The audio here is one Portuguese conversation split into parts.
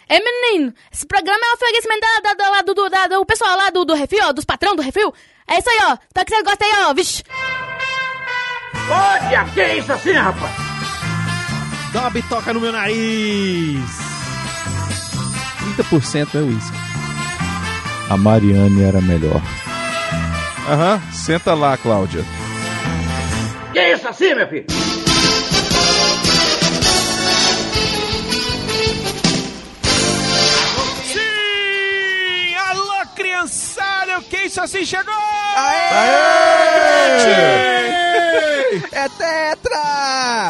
menino, esse programa é um oferecimento do pessoal lá do Refil, ó, dos patrão do Refil. É isso aí, ó. Espero que vocês gostem aí, ó. Vixe. Olha, que é isso assim, rapaz? Dá uma bitoca no meu nariz. 30% é uísque. A Mariane era melhor. Aham, senta lá, Cláudia. Que é isso assim, meu filho? Sim! Alô, criançada! O que isso assim chegou? Aê! É tetra!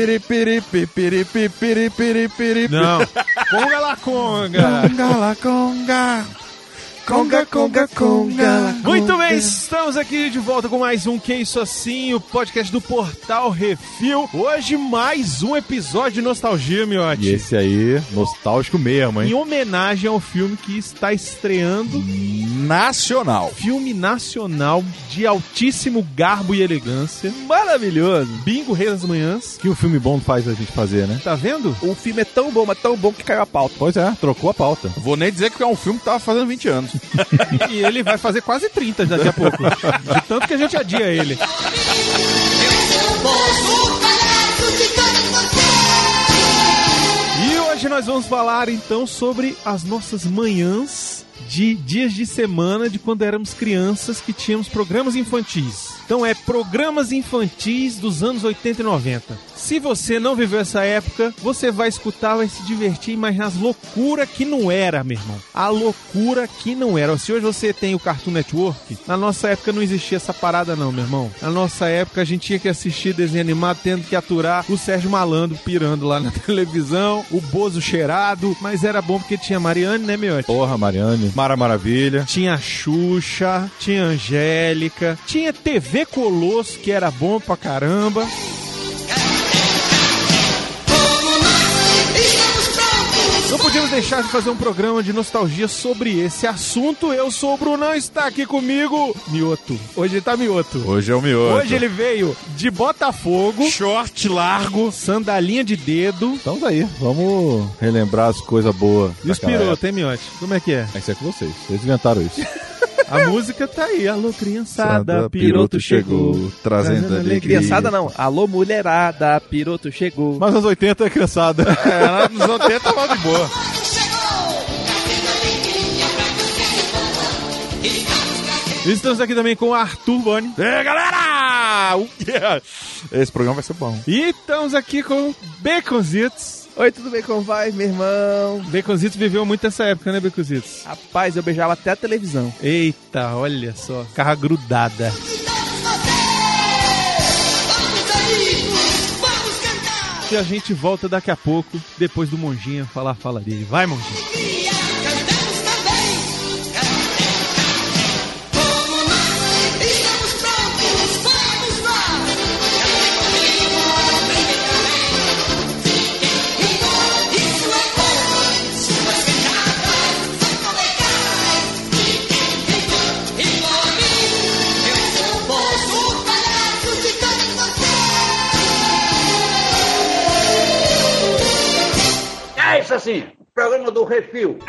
Não. Conga la conga. Conga la conga. Conga, conga, conga. Muito bem, estamos aqui de volta com mais um Que Isso Assim, o podcast do Portal Refil. Hoje mais um episódio de nostalgia, miote. E esse aí, nostálgico mesmo, hein? Em homenagem ao filme que está estreando. Nacional. Filme nacional de altíssimo garbo e elegância. Maravilhoso! Bingo Rei das Manhãs. Que um filme bom faz a gente fazer, né? Tá vendo? O filme é tão bom, mas tão bom que caiu a pauta. Pois é, trocou a pauta. Vou nem dizer que é um filme que tava fazendo 20 anos. E ele vai fazer quase 30 daqui a pouco. De tanto que a gente adia ele. E hoje nós vamos falar então sobre as nossas manhãs de dias de semana de quando éramos crianças que tínhamos programas infantis. Então é programas infantis dos anos 80 e 90. Se você não viveu essa época, você vai escutar, vai se divertir, imaginar as loucuras que não era, meu irmão. A loucura que não era. Se hoje você tem o Cartoon Network, na nossa época não existia essa parada não, meu irmão. Na nossa época a gente tinha que assistir desenho animado tendo que aturar o Sérgio Malandro pirando lá na televisão, o Bozo cheirado, mas era bom porque tinha Mariane, né, meu? Porra, Mariane. Mara Maravilha. Tinha a Xuxa, tinha a Angélica, tinha TV Colosso, que era bom pra caramba. Não podíamos deixar de fazer um programa de nostalgia sobre esse assunto. Eu sou o Brunão, está aqui comigo Mioto. Hoje ele tá Mioto. Hoje é o Mioto. Hoje ele veio de Botafogo, short largo, sandalinha de dedo. Então tá aí, vamos relembrar as coisas boas. E os pirotos, hein, Miote? Como é que é? Isso é com vocês, vocês inventaram isso. A música tá aí. Alô, criançada, piroto chegou. Trazendo alegria. Criançada não. Alô, mulherada, piroto chegou. Mas nos 80 é criançada. É, nos 80 tava de boa. Estamos aqui também com o Arthur Boni. É, galera! Esse programa vai ser bom. E estamos aqui com Baconzitos. Oi, tudo bem? Como vai, meu irmão? Baconzitos viveu muito essa época, né, Baconzitos? Rapaz, eu beijava até a televisão. Eita, olha só. Carra grudada. E a gente volta daqui a pouco, depois do Monjinha falar a fala dele. Vai, Monjinha. É isso assim, programa do Refil.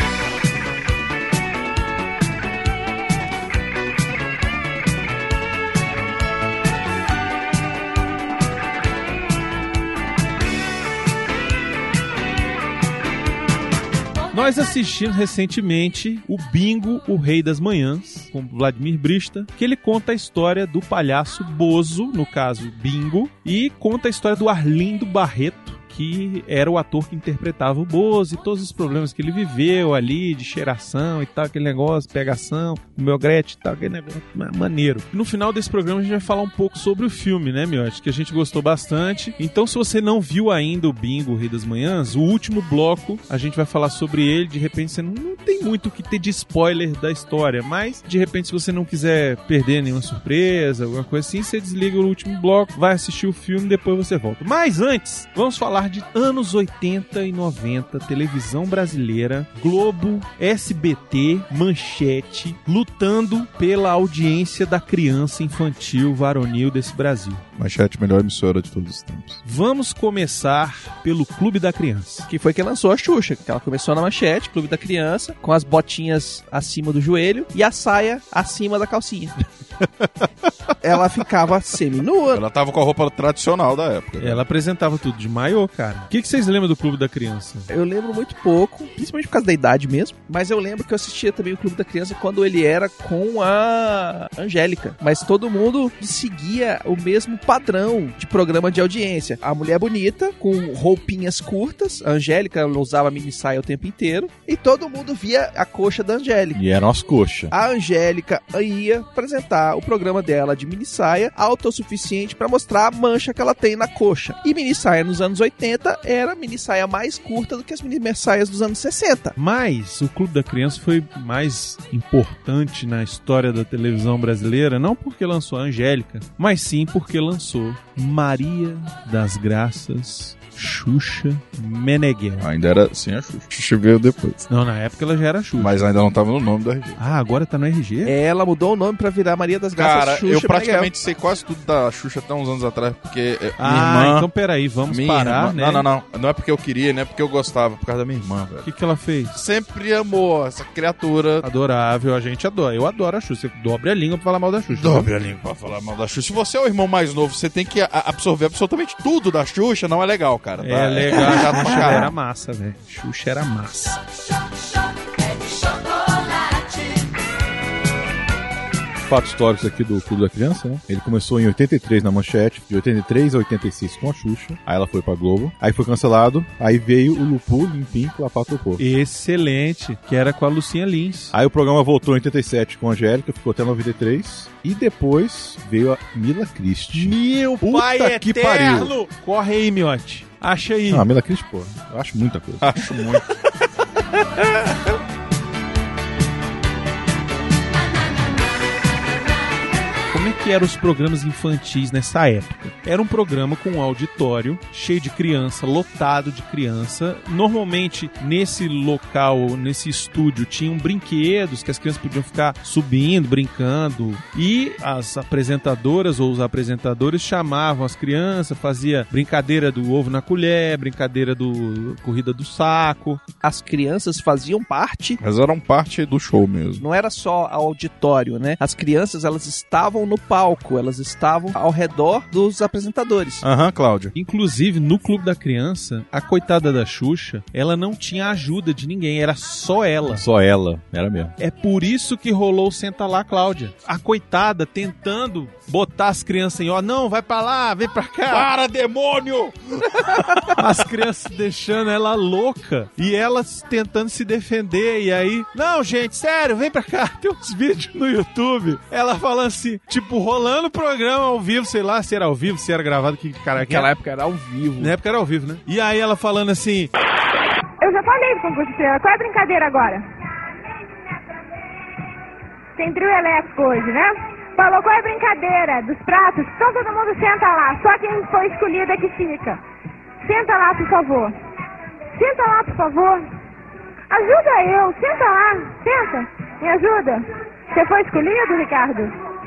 Nós assistimos recentemente o Bingo, o Rei das Manhãs, com Vladimir Brista, que ele conta a história do palhaço Bozo, no caso Bingo, e conta a história do Arlindo Barreto, que era o ator que interpretava o Bozo e todos os problemas que ele viveu ali, de cheiração e tal, aquele negócio, pegação, o meu Gretchen e tal, aquele negócio maneiro. No final desse programa a gente vai falar um pouco sobre o filme, né, Miotti? Que a gente gostou bastante. Então, se você não viu ainda o Bingo, o Rei das Manhãs, o último bloco, a gente vai falar sobre ele. De repente, você não tem muito o que ter de spoiler da história, mas, de repente, se você não quiser perder nenhuma surpresa, alguma coisa assim, você desliga o último bloco, vai assistir o filme e depois você volta. Mas antes, vamos falar tarde, anos 80 e 90, televisão brasileira, Globo, SBT, Manchete, lutando pela audiência da criança infantil varonil desse Brasil. Manchete, melhor emissora de todos os tempos. Vamos começar pelo Clube da Criança. Que foi quem lançou a Xuxa, que ela começou na Manchete, Clube da Criança, com as botinhas acima do joelho e a saia acima da calcinha. Ela ficava seminua. Ela tava com a roupa tradicional da época. Ela apresentava tudo de maiô, cara. O que vocês lembram do Clube da Criança? Eu lembro muito pouco, principalmente por causa da idade mesmo, mas eu lembro que eu assistia também o Clube da Criança quando ele era com a Angélica, mas todo mundo seguia o mesmo padrão de programa de audiência. A mulher bonita, com roupinhas curtas, a Angélica usava mini saia o tempo inteiro, e todo mundo via a coxa da Angélica. E eram as coxas. A Angélica ia apresentar o programa dela de mini saia autossuficiente pra mostrar a mancha que ela tem na coxa. E mini saia nos anos 80 era mini saia mais curta do que as mini saias dos anos 60. Mas o Clube da Criança foi mais importante na história da televisão brasileira, não porque lançou a Angélica, mas sim porque lançou Maria das Graças Xuxa Meneghel. Ainda era sem a Xuxa. Xuxa veio depois. Não, na época ela já era Xuxa. Mas ainda não tava no nome da RG. Ah, agora tá no RG? Ela mudou o nome pra virar Maria das Graças Cara, Xuxa eu praticamente Meneghel. sei quase tudo da Xuxa até uns anos atrás, porque Ah, minha irmã... então peraí, vamos parar, né? Não. Não é porque eu queria, né? Porque eu gostava, por causa da minha irmã, velho. O que ela fez? Sempre amou essa criatura. Adorável, a gente adora. Eu adoro a Xuxa. Você dobre a língua pra falar mal da Xuxa. Dobre a língua pra falar mal da Xuxa. Se você é o irmão mais novo, você tem que absorver absolutamente tudo da Xuxa, não é legal, cara. Tá? É legal. Chato pra Xuxa caralho. era massa, velho. Xuxa era massa. Fatos históricos aqui do Clube da Criança, né? Ele começou em 83 na Manchete, de 83 a 86 com a Xuxa. Aí ela foi pra Globo. Aí foi cancelado. Aí veio o Lupu, Limpim, Lapatopô. Excelente. Que era com a Lucinha Lins. Aí o programa voltou em 87 com a Angélica, ficou até 93. E depois veio a Mila Christie. Meu Puta pai que eterno! Corre aí, miote. Acha aí. Ah, a Mila Christie, pô, eu acho muita coisa. Acho muito. Como é que eram os programas infantis nessa época? Era um programa com um auditório cheio de criança, lotado de criança. Normalmente, nesse local, nesse estúdio, tinham brinquedos que as crianças podiam ficar subindo, brincando. E as apresentadoras ou os apresentadores chamavam as crianças, fazia brincadeira do ovo na colher, brincadeira do corrida do saco. As crianças faziam parte, Mas eram parte do show mesmo. não era só auditório, né? As crianças, elas estavam no palco, elas estavam ao redor dos apresentadores. Aham, Cláudia. Inclusive, no Clube da Criança, a coitada da Xuxa, ela não tinha ajuda de ninguém, era só ela. Só ela, era mesmo. É por isso que rolou o Senta Lá, Cláudia. A coitada tentando botar as crianças em ó, não, vai pra lá, vem pra cá. Para, demônio! As crianças deixando ela louca e elas tentando se defender. E aí, não, gente, sério, vem pra cá. Tem uns vídeos no YouTube. Ela falando assim, tipo, rolando o programa ao vivo, sei lá se era ao vivo, se era gravado, que cara que Naquela época era ao vivo. na época era ao vivo, né? E aí ela falando assim, Eu já falei do concurso de qual é a brincadeira agora? Tem trio elétrico hoje, né? Falou qual é a brincadeira dos pratos? Então todo mundo senta lá, só quem foi escolhido é que fica. Senta lá, por favor. Senta lá, por favor. Ajuda eu, senta lá, senta. Me ajuda. Você foi escolhido, Ricardo?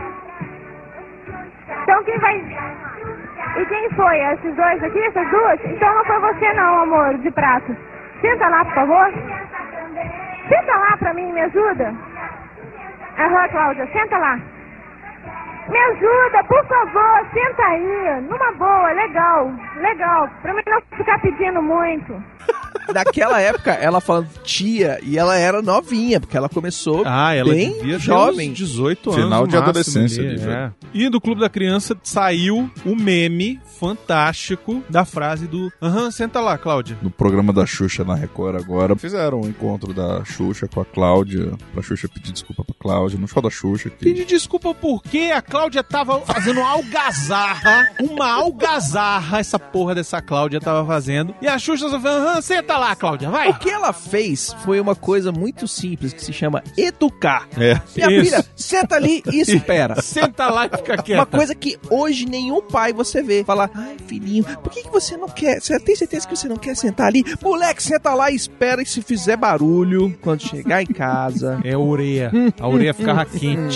Então quem vai... E quem foi? Esses dois aqui, essas duas? Então não foi você não, amor, de prato. Senta lá, por favor. Senta lá pra mim, me ajuda. Aham, Cláudia, senta lá. Me ajuda, por favor, senta aí. Numa boa, legal, legal. Pra mim não ficar pedindo muito. Naquela época, ela falando tia, e ela era novinha, porque ela começou ela bem devia ter jovem. uns 18 anos. Final no de máximo adolescência ali, ali, velho. E do Clube da Criança saiu o meme fantástico da frase do aham, senta lá, Cláudia. No programa da Xuxa na Record agora, fizeram um encontro da Xuxa com a Cláudia, pra Xuxa pedir desculpa pra Cláudia, no show da Xuxa. Pedir desculpa por quê? A Cláudia tava fazendo uma algazarra, essa porra dessa Cláudia tava fazendo. E a Xuxa só falando, senta lá, Cláudia, vai. O que ela fez foi uma coisa muito simples que se chama educar. Isso. Minha filha, senta ali e espera. Senta lá e fica quieta. Uma coisa que hoje nenhum pai você vê. Falar, ai filhinho, por que você não quer? Você tem certeza que você não quer sentar ali? Moleque, senta lá e espera, e se fizer barulho, quando chegar em casa... É a orelha. A orelha ficava quente.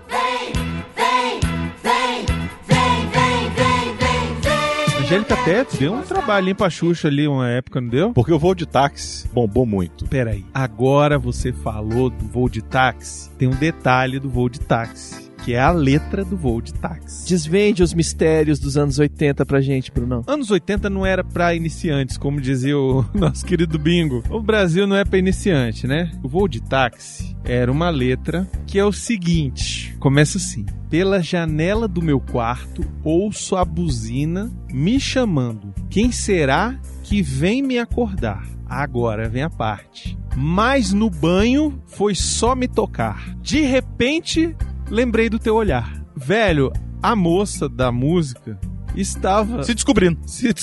A Angélica até deu um trabalhinho pra Xuxa ali uma época, não deu? Porque o voo de táxi bombou muito. Peraí, agora você falou do voo de táxi, tem um detalhe do voo de táxi, que é a letra do voo de táxi. Desvende os mistérios dos anos 80 pra gente, Brunão. Anos 80 não era pra iniciantes, como dizia o nosso querido Bingo. O Brasil não é pra iniciante, né? O voo de táxi era uma letra que é o seguinte, começa assim: pela janela do meu quarto ouço a buzina me chamando. Quem será que vem me acordar? Agora vem a parte. Mas no banho foi só me tocar. De repente, lembrei do teu olhar. Velho, a moça da música estava... Se descobrindo.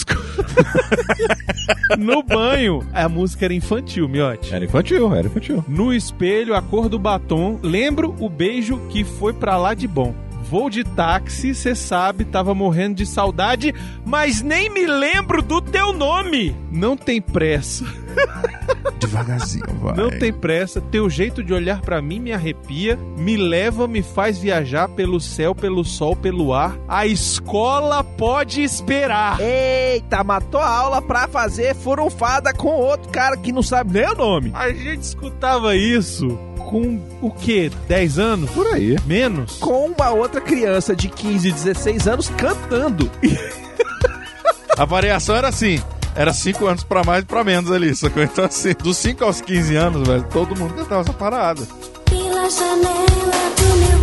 No banho. A música era infantil, Miotti. Era infantil. No espelho, a cor do batom. Lembro o beijo que foi pra lá de bom. Voo de táxi, cê sabe, tava morrendo de saudade, mas nem me lembro do teu nome. Não tem pressa. Devagarzinho, vai. Não tem pressa, teu jeito de olhar pra mim me arrepia, me leva, me faz viajar pelo céu, pelo sol, pelo ar. A escola pode esperar. Eita, matou a aula pra fazer furunfada com outro cara que não sabe nem o nome. A gente escutava isso com o quê? 10 anos? Por aí. Menos? Com uma outra criança de 15, 16 anos cantando. A variação era assim. Era 5 anos pra mais e pra menos ali. Sacou? Então assim, dos 5 aos 15 anos, velho, todo mundo cantava essa parada. Pela janela do meu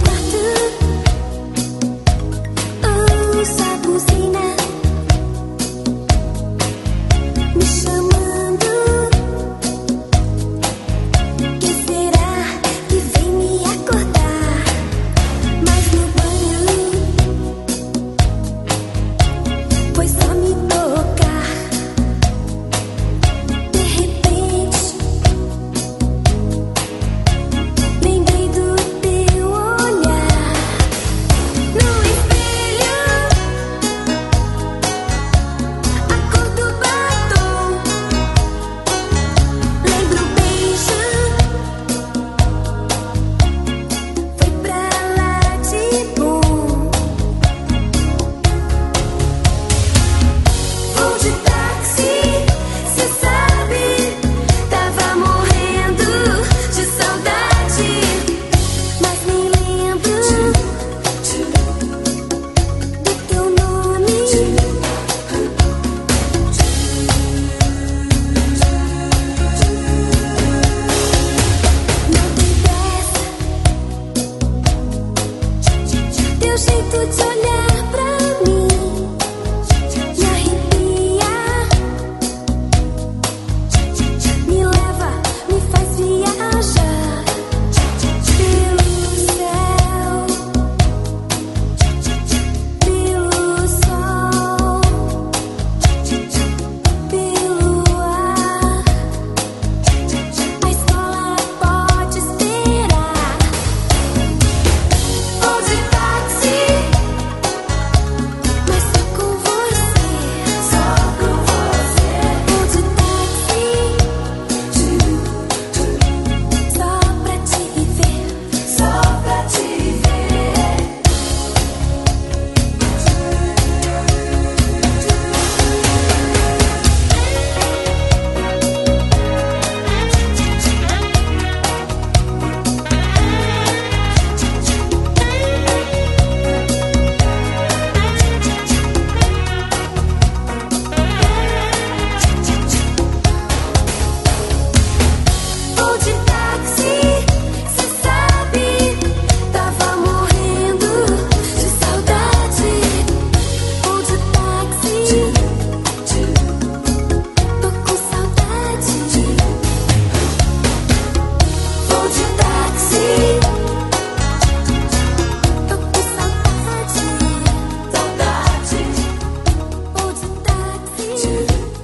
quarto ouço a buzina me chamando. Quem será que vem me acordar? Mas no banho foi só me tocar. De repente lembrei do teu olhar. No espelho, a cor do batom.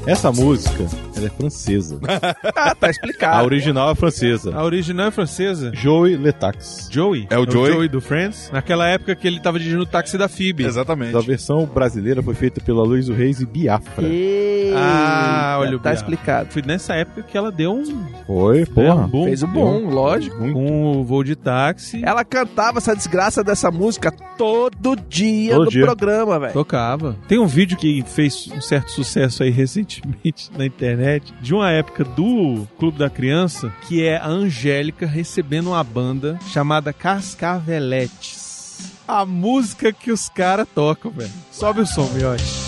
Essa música, ela é francesa. Ah, tá explicado. A original é francesa. A original é francesa. Joey Letax. Joey? É o Joey? Do Friends? Naquela época que ele tava dirigindo o táxi da Phoebe. Exatamente. A versão brasileira foi feita pela Aloysio Reis e Biafra. Olha o tá Biafra. explicado. Foi nessa época que ela deu um Foi, porra. boom Fez o bom, lógico. com o voo de táxi. Ela cantava essa desgraça dessa música todo dia Todo no dia. programa, velho. Tocava. Tem um vídeo que fez um certo sucesso aí recentemente na internet, de uma época do Clube da Criança, que é a Angélica recebendo uma banda chamada Cascaveletes. A música que os caras tocam, velho. Sobe o som, Miotti.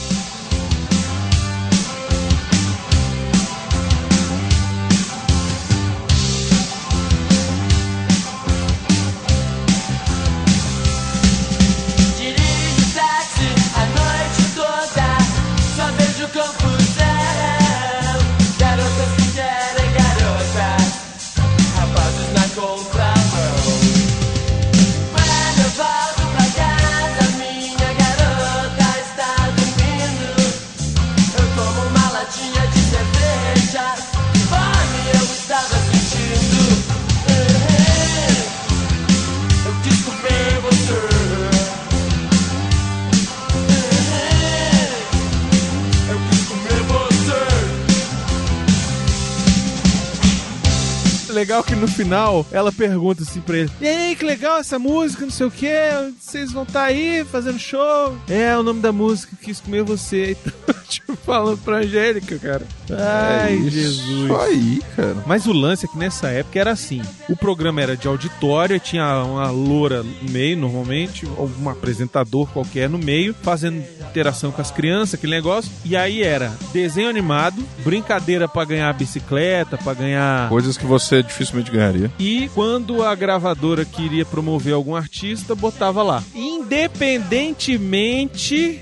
Legal que no final ela pergunta assim pra ele: e aí, que legal essa música, não sei o que, vocês vão estar aí fazendo show? É, o nome da música, Quis Comer Você. Então, tipo, falando pra Angélica, cara. Ai, Jesus. Isso aí, cara. Mas o lance é que nessa época era assim: o programa era de auditório, tinha uma loura no meio, normalmente, ou um apresentador qualquer no meio, fazendo interação com as crianças, aquele negócio. E aí era desenho animado, brincadeira pra ganhar bicicleta, pra ganhar... Coisas que você dificilmente ganharia. E quando a gravadora queria promover algum artista, botava lá. Independentemente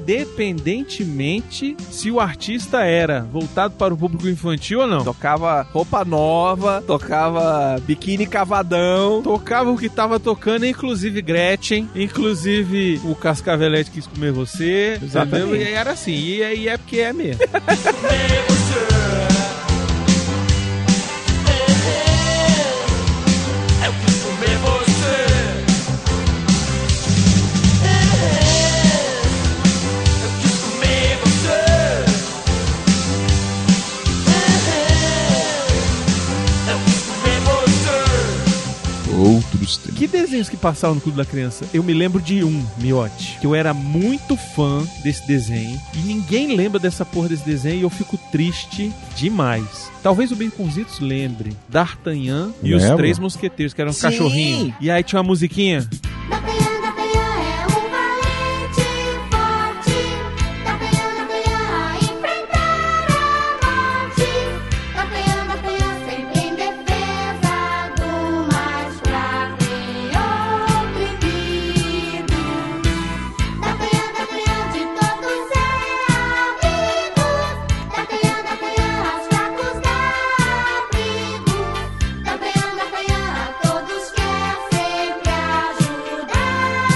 se o artista era voltado para o público infantil ou não. Tocava roupa nova, tocava biquíni cavadão. Tocava o que tava tocando, inclusive Gretchen, inclusive o Cascavelete Quis Comer Você. Exatamente. Entendeu? E era assim, e aí é porque é mesmo. Outros tempos. Que desenhos que passavam no Clube da Criança? Eu me lembro de um, Miotti, que eu era muito fã desse desenho e ninguém lembra dessa porra desse desenho e eu fico triste demais. Talvez o Baconzitos lembre. D'Artagnan e os Lembro. Três Mosqueteiros, que eram um Sim. cachorrinho. E aí tinha uma musiquinha. D'Artagnan é um valente forte. D'Artagnan a enfrentar a morte. D'Artagnan sempre em defesa do mais fraco e oprimido. D'Artagnan de todos é amigo. D'Artagnan aos fracos dá abrigo. D'Artagnan a todos quer sempre ajudar.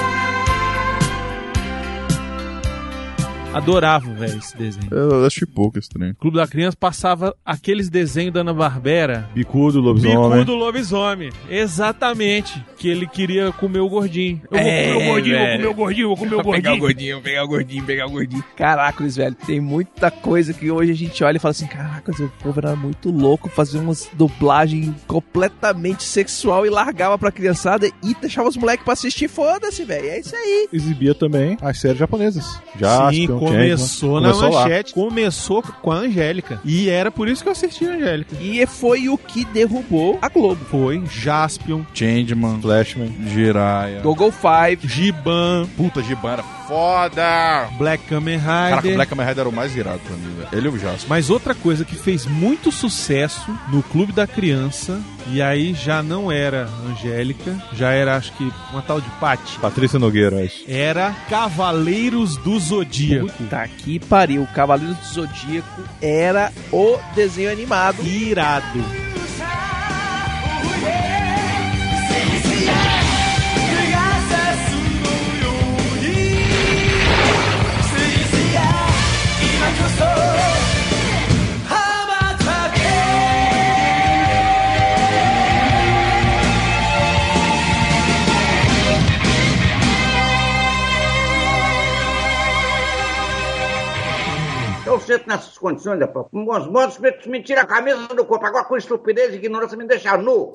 Adorava, velho, esse desenho. Eu achei pouco esse trem. O Clube da Criança passava aqueles desenhos da Ana-Barbera. Bicudo, lobisomem. Bicudo lobisomem. Exatamente. Que ele queria comer o gordinho. Eu vou comer o gordinho, velho. vou comer o gordinho, vou comer o gordinho. Pegar o gordinho. Caracoles, velho, tem muita coisa que hoje a gente olha e fala assim, caracas, o povo era muito louco, fazia umas dublagem completamente sexual e largava pra criançada e deixava os moleques pra assistir, foda-se, velho, é isso aí. Exibia também as séries japonesas. Sim, Jaspion, começou na Começou lá. manchete. Começou com a Angélica. E era por isso que eu assisti a Angélica. E foi o que derrubou a Globo. Foi Jaspion, Changeman, Flashman. Jiraiya. Gogol Five. Giban, Puta, Giban era foda! Black Kamen Caraca, o Rider. Black Kamen Rider era o mais irado pra mim, velho. Ele e o Jasper. Mas outra coisa que fez muito sucesso no Clube da Criança, e aí já não era Angélica, já era, acho que, uma tal de Patty, Patrícia Nogueira, acho. era Cavaleiros do Zodíaco. Puta que pariu, Cavaleiros do Zodíaco era o desenho animado. Irado. preconceito nessas condições, rapaz. Com bons modos, me tira a camisa do corpo. Agora com estupidez e ignorância me deixa nu.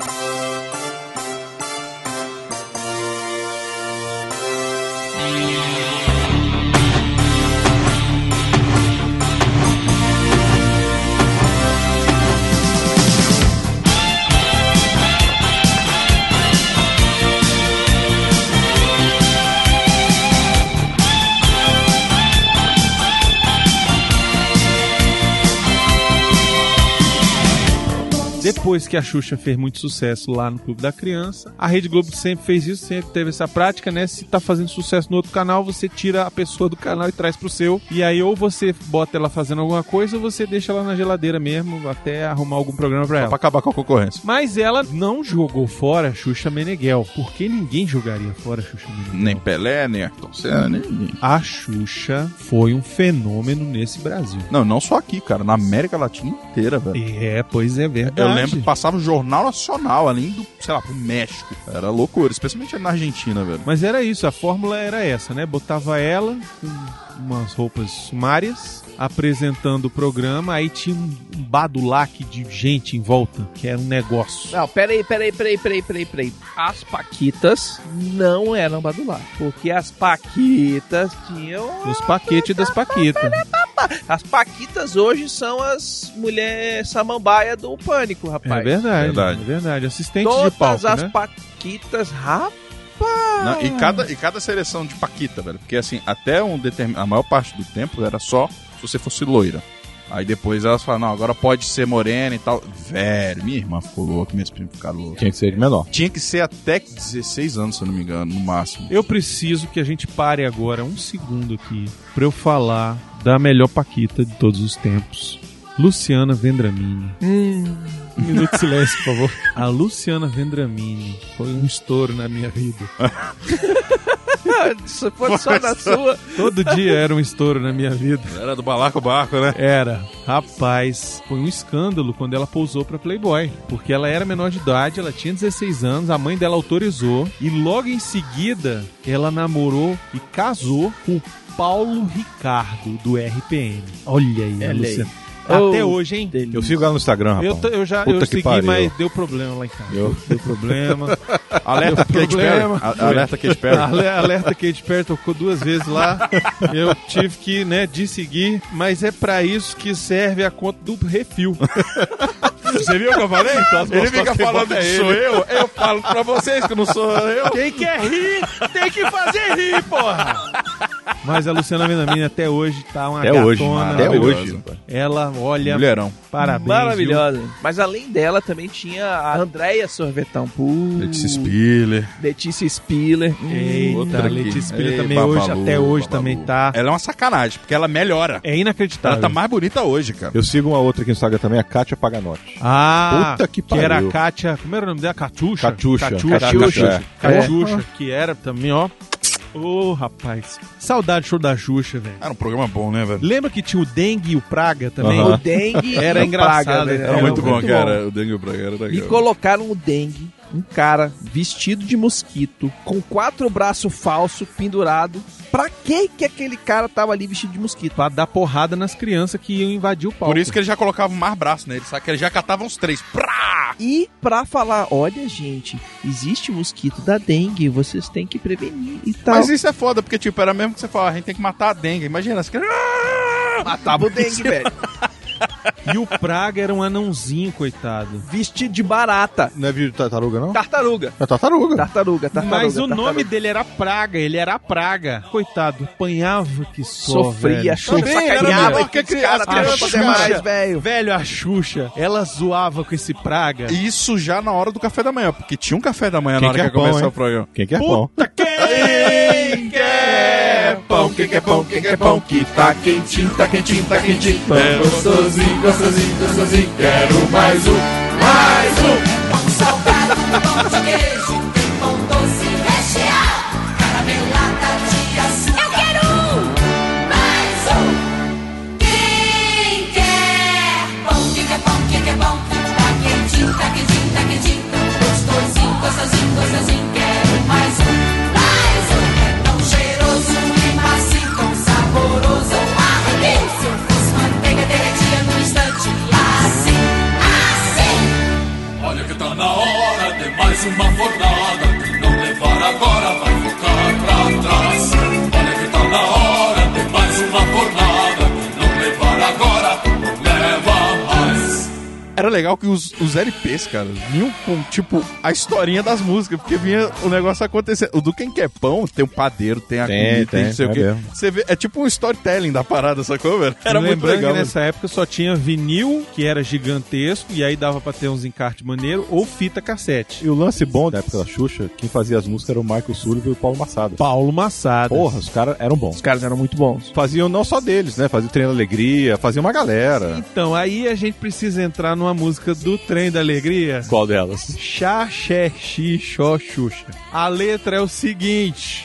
Depois que a Xuxa fez muito sucesso lá no Clube da Criança, a Rede Globo sempre fez isso, sempre teve essa prática, né? Se tá fazendo sucesso no outro canal, você tira a pessoa do canal e traz pro seu. E aí ou você bota ela fazendo alguma coisa ou você deixa ela na geladeira mesmo até arrumar algum programa pra ela. Pra acabar com a concorrência. Mas ela não jogou fora a Xuxa Meneghel, porque ninguém jogaria fora a Xuxa Meneghel. Nem Pelé, nem Ayrton Senna, nem ninguém. A Xuxa foi um fenômeno nesse Brasil. Não só aqui, cara. Na América Latina inteira, velho. Pois é verdade. Eu lembro que passava o Jornal Nacional, além do, sei lá, pro México. Era loucura, especialmente na Argentina, velho. Mas era isso, a fórmula era essa, né? Botava ela com umas roupas sumárias, apresentando o programa, aí tinha um badulaque de gente em volta, que era um negócio. Não, peraí. As Paquitas não eram badulaque, porque as Paquitas tinham... Os paquetes das Paquitas. As Paquitas hoje são as mulheres samambaia do Pânico, rapaz. É verdade. Assistentes Todas de palco, as né? Paquitas, rapaz. Não, e cada seleção de Paquita, velho. Porque assim, até a maior parte do tempo era só se você fosse loira. Aí depois elas falam, não, agora pode ser morena e tal. Velho, minha irmã ficou louca, minhas primas ficaram loucas. Tinha que ser de menor. Tinha que ser até 16 anos, se eu não me engano, no máximo. Eu preciso que a gente pare agora um segundo aqui pra eu falar da melhor Paquita de todos os tempos. Luciana Vendramini. Um minuto de silêncio, por favor. A Luciana Vendramini foi um estouro na minha vida. Se fosse só na sua. Todo dia era um estouro na minha vida. Era do balaco barco, né? Era. Rapaz, foi um escândalo quando ela pousou pra Playboy. Porque ela era menor de idade, ela tinha 16 anos, a mãe dela autorizou. E logo em seguida, ela namorou e casou com o Paulo Ricardo, do RPM. Olha aí, a Luciana. Até hoje, hein? Eu sigo ela no Instagram, rapaz. Eu segui, mas deu problema lá em casa. Deu problema. Alerta Katy Perry. Alerta Katy Perry. Alerta Katy Perry tocou 2 vezes lá. Eu tive que, desseguir. Mas é pra isso que serve a conta do refil. Você viu o que eu falei? Ele fica falando que sou eu. Eu falo pra vocês que não sou eu. Quem quer rir, tem que fazer rir, porra. Mas a Luciana Vendramini até hoje tá uma gatona. Até hoje. Ela, olha... Mulherão. Parabéns. Maravilhosa. Viu? Mas além dela também tinha a Andréia Sorvetão. Letícia Spiller. Eita, Letícia Spiller também hoje, até hoje também tá. Ela é uma sacanagem, porque ela melhora. É inacreditável. Ela tá mais bonita hoje, cara. Eu sigo uma outra aqui no Instagram também, a Kátia Paganotti. Puta que pariu. Que era a Kátia... Como era o nome dela? Catiuxa, que era também, ó... Ô, rapaz. Saudade do show da Xuxa, velho. Era um programa bom, né, velho? Lembra que tinha o Dengue e o Praga também? O Dengue era engraçado. Era muito bom, cara. O Dengue e o Praga era legal. E colocaram o Dengue, um cara vestido de mosquito, com 4 braços falsos pendurado. Pra que aquele cara tava ali vestido de mosquito? Pra dar porrada nas crianças que iam invadir o palco. Por isso que ele já colocava mais braços nele, sabe? Que ele já catava uns 3. Prá! E pra falar, olha, gente, existe mosquito da dengue, vocês têm que prevenir e tal. Mas isso é foda, porque, tipo, era mesmo que você fala, a gente tem que matar a dengue. Imagina, você matava o dengue, velho. E o Praga era um anãozinho, coitado. Vestido de barata. Não é vídeo de tartaruga, não? Tartaruga. É tartaruga. Mas o nome dele era Praga, ele era a Praga. Coitado, apanhava que sofria, sacaneava. Que criança fazer mais, velho. Velho, a Xuxa, ela zoava com esse Praga. Isso já na hora do café da manhã, porque tinha um café da manhã na hora que começou o programa. Quem quer pão? Puta, quem quer pão? Quem quer pão? Quem quer pão? Que tá quentinho, tá quentinho, tá quentinho. É gostosinho, gostosinho, gostosinho. Quero mais um. Pão salgado, pão de queijo, tem pão doce recheado, caramelada de açúcar. Eu quero mais um. Quem quer pão? Quem quer pão? Quem quer pão? Tá quentinho, tá quentinho, tá quentinho. Gostosinho, gostosinho, gostosinho. Quero mais um. É tão cheiroso e macio, tão saboroso. Arrebio, se eu fosse Olha que tá na hora de mais uma fornada. Quem não levar agora vai ficar pra trás. Olha que tá na hora de mais uma fornada. Quem não levar agora não leva mais. Era legal que os LPs, cara, vinham com, tipo, a historinha das músicas, porque vinha o negócio acontecendo. O do Quem Quer Pão, tem o padeiro, tem a comida, tem não sei o quê. mesmo. Você vê, é tipo um storytelling da parada, sacou, velho? Era muito Lembrando legal. que nessa época só tinha vinil, que era gigantesco, e aí dava pra ter uns encartes maneiros, ou fita cassete. E o lance bom da época da Xuxa, quem fazia as músicas era o Michael Sullivan e o Paulo Massada. Paulo Massada. Porra, os caras eram Os bons. caras eram muito bons. Faziam não só deles, né? Faziam o Trem da Alegria, faziam uma galera. Então, aí a gente precisa entrar numa música do Trem da Alegria. Qual delas? Chá, xé, xi, xó, xuxa. A letra é o seguinte.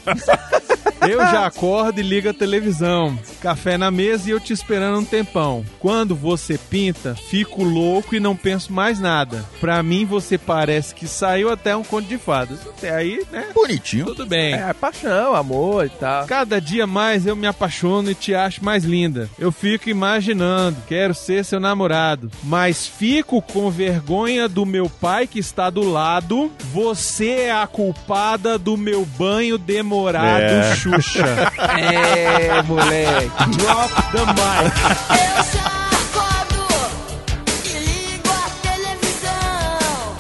Eu já acordo e ligo a televisão. Café na mesa e eu te esperando um tempão. Quando você pinta, fico louco e não penso mais nada. Pra mim, você parece que saiu até um conto de fadas. Até aí, né? Bonitinho. Tudo bem. É, paixão, amor e tal. Cada dia mais eu me apaixono e te acho mais linda. Eu fico imaginando, quero ser seu namorado. Mas fico com vergonha do meu pai que está do lado. Você é a culpada do meu banho demorado, Xuxa. É, moleque. Drop the mic. Eu já acordo e ligo a televisão.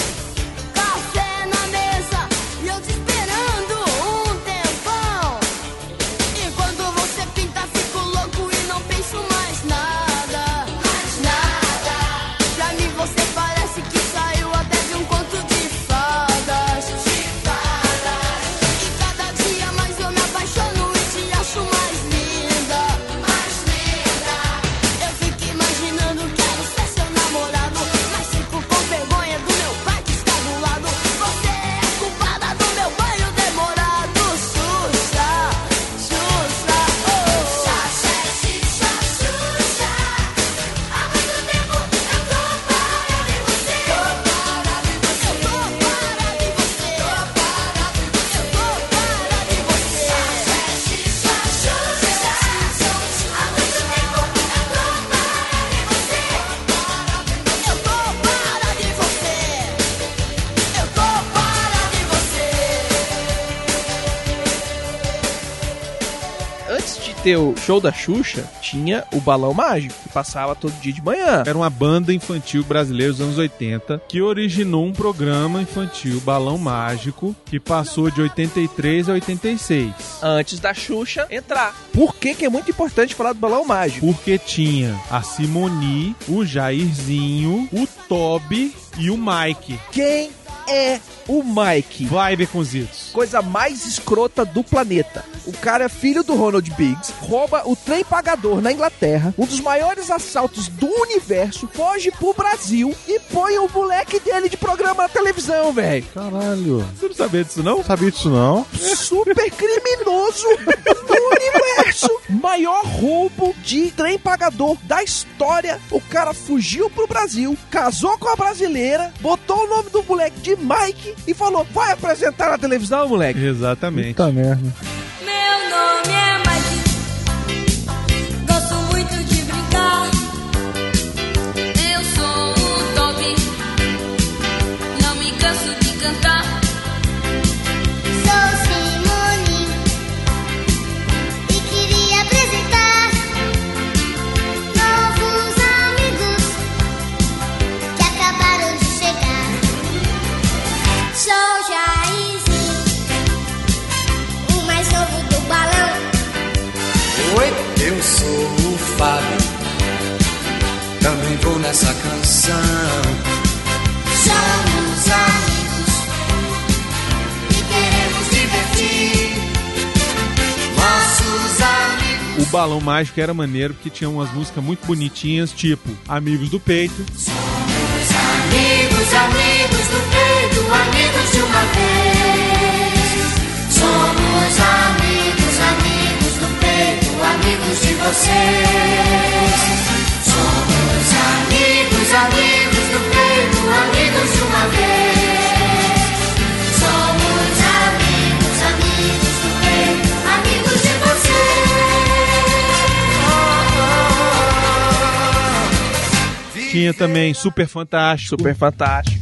Café na mesa e eu te esperando um tempão. E quando você pinta, fico louco e não penso mais nada. Mais nada. Pra mim você parece que saiu até de um conto de fadas. De fadas. E cada dia mais eu me apaixono e te acho mais linda. Mais linda. Eu fico imaginando, quero ser seu namorado. Mas fico com vergonha do meu pai que está do lado. Você é a culpada do meu banho demorado. Xuxa, Xuxa, oh. Xuxa, Xuxa, Xuxa. Há muito tempo eu tô parada em você. Tô parada em você. Eu tô parada em você. Tô parada em você. Eu tô parada em você. Xuxa, Xuxa, Xuxa. Há muito tempo eu tô parada em você. Eu tô parada em você. Eu tô parada em você. Antes de ter o show da Xuxa, tinha o Balão Mágico, que passava todo dia de manhã. Era uma banda infantil brasileira dos anos 80 que originou um programa infantil, Balão Mágico, que passou de 83 a 86. Antes da Xuxa entrar. Por que que é muito importante falar do Balão Mágico? Porque tinha a Simoni, o Jairzinho, o Toby e o Mike. Quem é o Mike? Vai, Beconzitos. Coisa mais escrota do planeta. O cara é filho do Ronald Biggs, rouba o trem pagador na Inglaterra, um dos maiores assaltos do universo, foge pro Brasil e põe o moleque dele de programa na televisão, velho. Caralho. Você não sabia disso, não? Não sabia disso, não. Super criminoso do universo. Maior roubo de trem pagador da história. O cara fugiu pro Brasil, casou com a brasileira, botou o nome do moleque de Mike e falou: vai apresentar na televisão, moleque. Exatamente. Puta merda. Meu nome é Mike. Gosto muito de brincar. Eu sou o Toby. Não me canso de cantar. Sou Simone e queria apresentar novos amigos que acabaram de chegar. Sou Jairzinho, o mais novo do balão. Oi, eu sou o Fábio, também vou nessa canção. Somos amigos e queremos divertir nossos amigos. O Balão Mágico era maneiro porque tinha umas músicas muito bonitinhas, tipo Amigos do Peito. Somos amigos, amigos do peito, amigos de uma vez. Somos amigos, amigos do peito, amigos de vocês. Somos amigos, amigos do peito, amigos de uma vez. Somos amigos, amigos do peito, amigos de vocês. Tinha também Super Fantástico. Super Fantástico.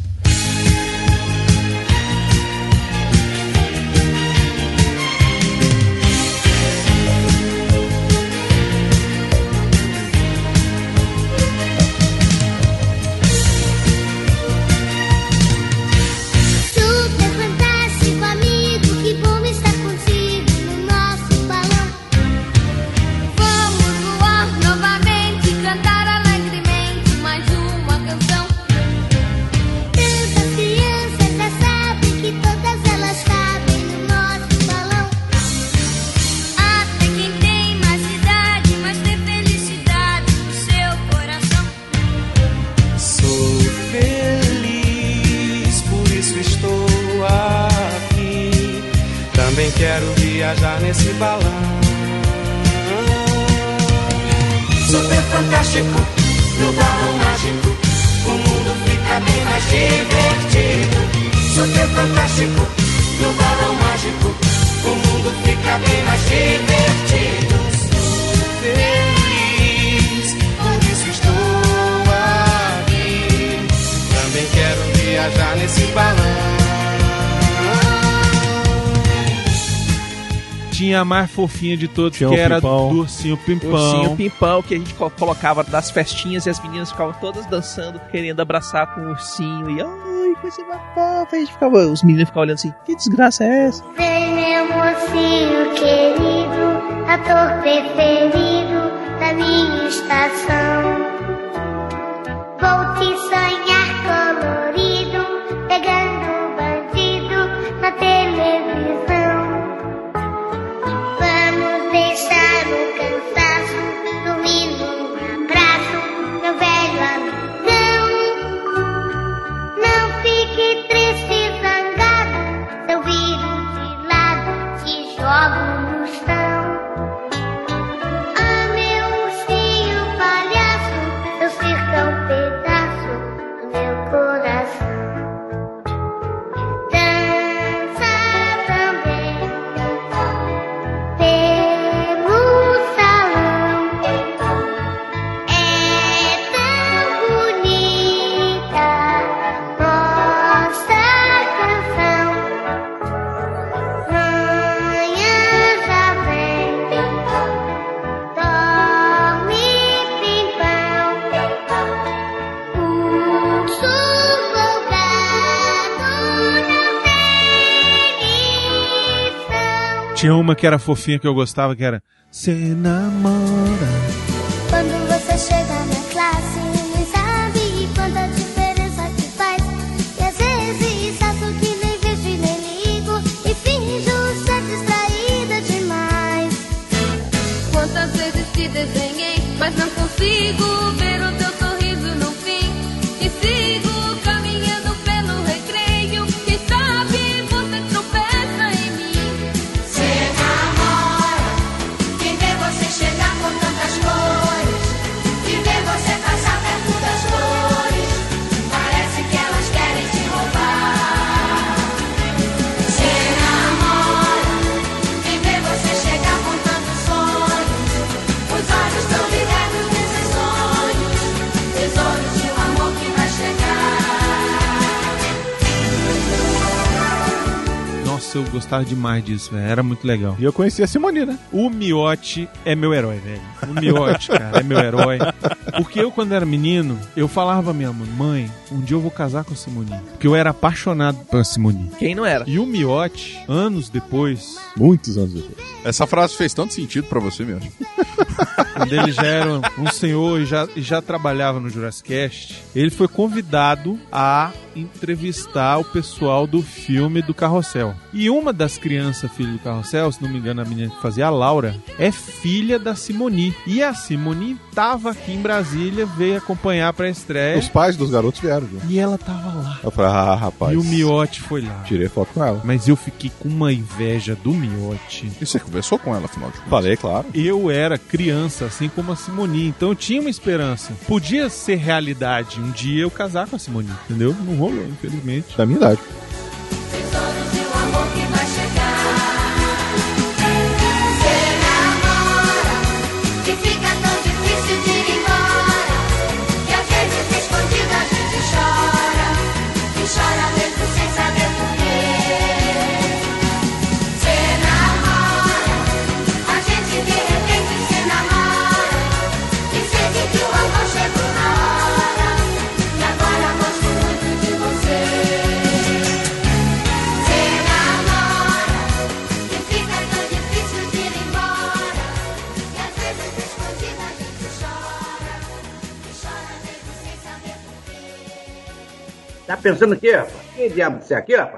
Super fantástico, amigo, que bom estar contigo no nosso balão. Vamos voar novamente, cantar alegremente mais uma canção. Tantas crianças já sabem que todas elas cabem no nosso balão. Até quem tem mais idade, mas tem felicidade no seu coração. Sou feliz, por isso estou aqui. Também quero viajar nesse balão. Super fantástico, no balão mágico, o mundo fica bem mais divertido. Super fantástico, no balão mágico, o mundo fica bem mais divertido. Sou feliz, por isso estou aqui. Também quero viajar nesse balão. Tinha a mais fofinha de todos, Tinha que o era Pimpão. do Ursinho Pimpão. Ursinho Pimpão, que a gente colocava das festinhas e as meninas ficavam todas dançando, querendo abraçar com o ursinho. E ai, coisa mais fofa. A gente ficava, os meninos ficavam olhando assim, que desgraça é essa? Vem meu mocinho querido, ator preferido da minha estação. Vou te sonhar colorido, pegando um bandido na televisão. Vamos deixar o cansaço, dormir num abraço, meu velho amigão. Não fique triste e zangado, se eu viro de lado, te jogo no chão. Ah, meu ursinho palhaço, seu circo é um pedaço do meu coração. Dança também pelo salão. É tão bonita nossa canção. Manhã já vem, dorme pimpão. Urso folgado não tem lição. Tinha uma que era fofinha que eu gostava, que era Cê namora. Quando você chega na classe, nem sabe quanta diferença que faz. E às vezes faço que nem vejo e nem ligo, e finjo ser distraída demais. Quantas vezes te desenhei, mas não consigo ver o teu sorriso no fim. E sigo caminhando pelo recreio, quem sabe você tropeça em mim. Cê namora, quem vê você chegar com tantas cores, e vê você passar perto das flores, parece que elas querem te roubar. Cê namora, quem vê você chegar com tantos sonhos, os olhos tão ligados nesses sonhos, tesouros de um amor que vai chegar. Nossa, eu gostava demais disso, velho. Era muito legal. E eu conheci a Simone, né? O Miote é meu herói, velho. O Miote, cara, é meu herói. Porque eu, quando era menino, eu falava pra minha mãe, um dia eu vou casar com a Simone. Porque eu era apaixonado pela Simone. Quem não era? E o Miote, anos depois, Muitos anos depois. Essa frase fez tanto sentido pra você mesmo. quando ele já era um senhor e já trabalhava no Jurassic Cast, ele foi convidado a entrevistar o pessoal do filme do Carrossel. E uma das crianças, filha do Carrossel, se não me engano, a menina que fazia a Laura, é filha da Simone. E a Simone tava aqui em Brasília, veio acompanhar pra estreia. Os pais dos garotos vieram, viu? E ela tava lá. Eu falei, ah, rapaz. E o Miote foi lá. Tirei foto com ela. Mas eu fiquei com uma inveja do Miote. E você conversou com ela, afinal de contas? Falei, claro. Eu era criança, assim como a Simone, então eu tinha uma esperança. Podia ser realidade um dia eu casar com a Simone, entendeu? Não rolou, infelizmente. Da minha idade. Tesouros de um amor que vai chegar. Cê namora, que fica tão difícil de ir embora, que às vezes Tá pensando o quê, rapaz? Que diabo de ser aqui, rapaz?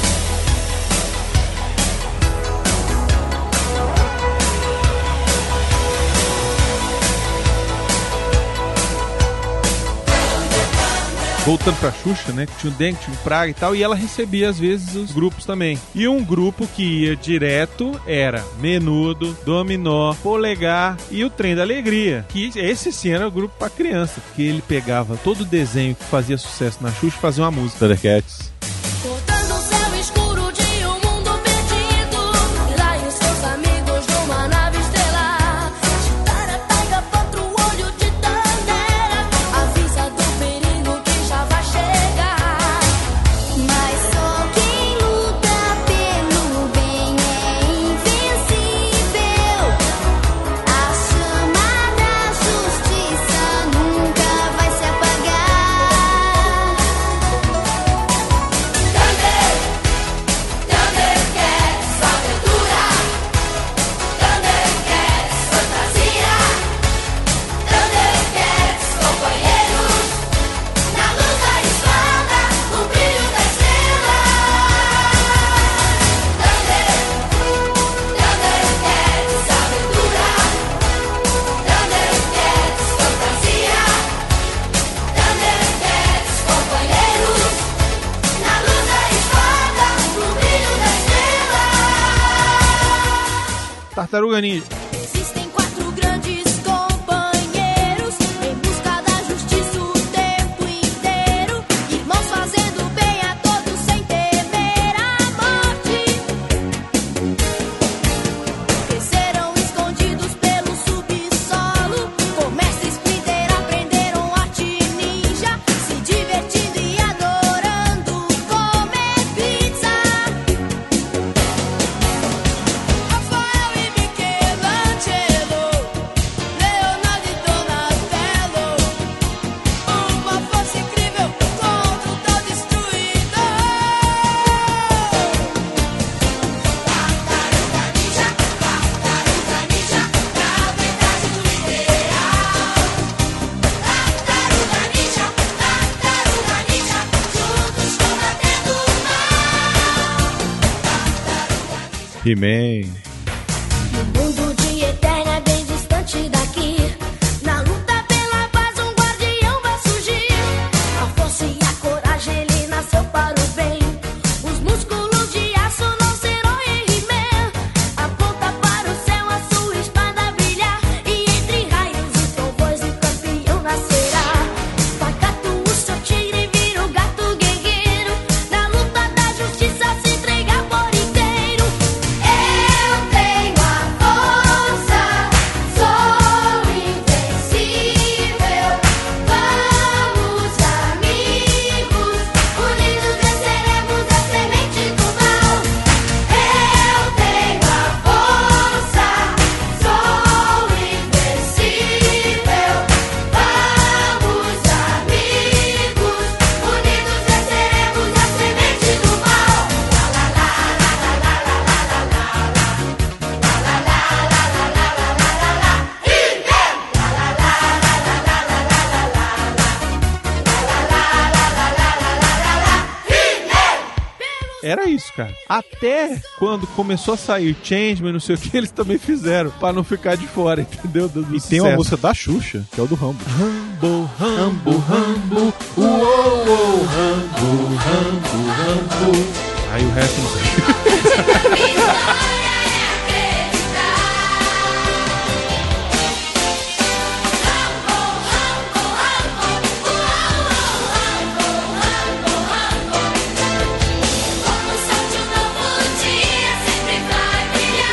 Voltando pra Xuxa, né? Que tinha o Dengue, tinha o Praga e tal. E ela recebia, às vezes, os grupos também. E um grupo que ia direto era Menudo, Dominó, Polegar e o Trem da Alegria. Que esse sim era o grupo pra criança. Que ele pegava todo o desenho que fazia sucesso na Xuxa e fazia uma música. Thundercats. Cortando o céu escuro de um mundo perdido, e lá e os seus amigos numa nave estelar. Chitara pega contra o olho de Tandera, avisa do perigo que já vai chegar. Mas só quem luta pelo bem é invencível. A chama da justiça nunca vai se apagar. Thundercats, aventura. Thundercats, fantasia. Thundercats, companheiros. Na luz da espada, no brilho da estrela. Thundercats, aventura. Thundercats, fantasia. Thundercats, companheiros. Na luz da espada, no brilho da estrela. Tartaruga Ninja. Existem 4 grandes companheiros em busca da justiça o tempo inteiro, irmãos fazendo bem a todos sem temer a morte. Cresceram escondidos pelo subsolo, com mestre Splinter aprenderam arte ninja, se divertindo e adorando comer pizza. Rafael e Michelangelo, Leonardo e Donatello, uma força incrível contra o tal destruidor. Tartaruga Ninja, pra verdade do ideal. Tartaruga Ninja, juntos combatendo o mal. He-Man. No mundo de Eterna, bem distante daqui, na luta pela paz, um guardião vai surgir. A força e a coragem, ele nasceu para o bem. Os músculos de aço não serão em He-Man. Aponta para o céu a sua espada brilhar, e entre raios e trovões o campeão nascerá. Pacato, o seu tigre, vira o gato guerreiro, na luta da justiça se entregar por inteiro. Eu tenho a força, sou invencível. Vamos, amigos, unidos venceremos a semente do mal. Eu tenho a força, sou invencível. Vamos, amigos, unidos venceremos a semente do mal. Era isso, cara. Até quando começou a sair Changeman, não sei o que, eles também fizeram, pra não ficar de fora, entendeu? Do E tem uma música da Xuxa, que é o do Rambo. Rambo, Rambo, Rambo, uou, Rambo, Rambo, Rambo. Aí o resto não sei. Como o sol de um novo dia sempre vai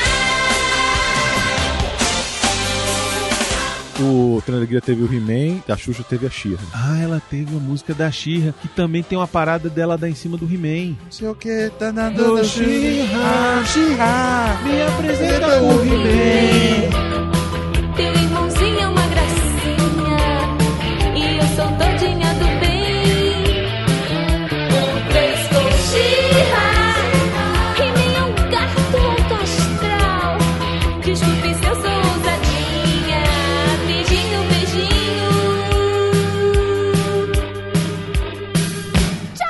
brilhar. O Trem da Alegria teve o He-Man, a Xuxa teve a She-Ra. Ah, ela teve a música da She-Ra, que também tem uma parada dela dar em cima do He-Man. Não sei o que, tá Do nadando She-Ra, She-Ra. me apresenta o He-Man. Teu irmãozinho é uma gracinha e eu sou todinha do bem. O três com She-Ra, He-Man é um gato alto astral. Desculpe se eu sou ousadinha, beijinho, beijinho.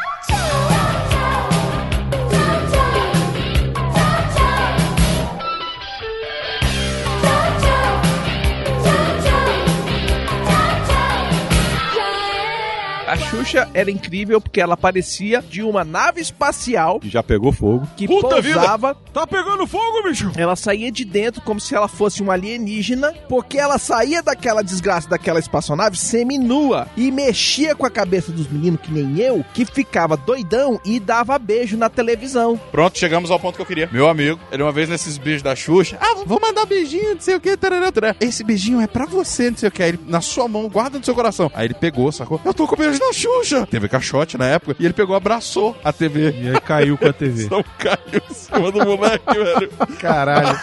Xuxa era incrível porque ela parecia de uma nave espacial Que já pegou fogo. que Puta pousava. Tá pegando fogo, bicho! Ela saía de dentro como se ela fosse um alienígena, porque ela saía daquela desgraça daquela espaçonave seminua e mexia com a cabeça dos meninos, que nem eu, que ficava doidão e dava beijo na televisão. Pronto, chegamos ao ponto que eu queria. Meu amigo, ele uma vez nesses beijos da Xuxa, vou mandar beijinho, não sei o que, tarará, tarará. Esse beijinho é pra você, não sei o que. Aí ele, na sua mão, guarda no seu coração. Aí ele pegou, sacou? Eu tô com beijo da Xuxa. TV caixote na época. E ele pegou, abraçou a TV. E aí caiu com a TV. Não caiu em cima do moleque, velho. Caralho.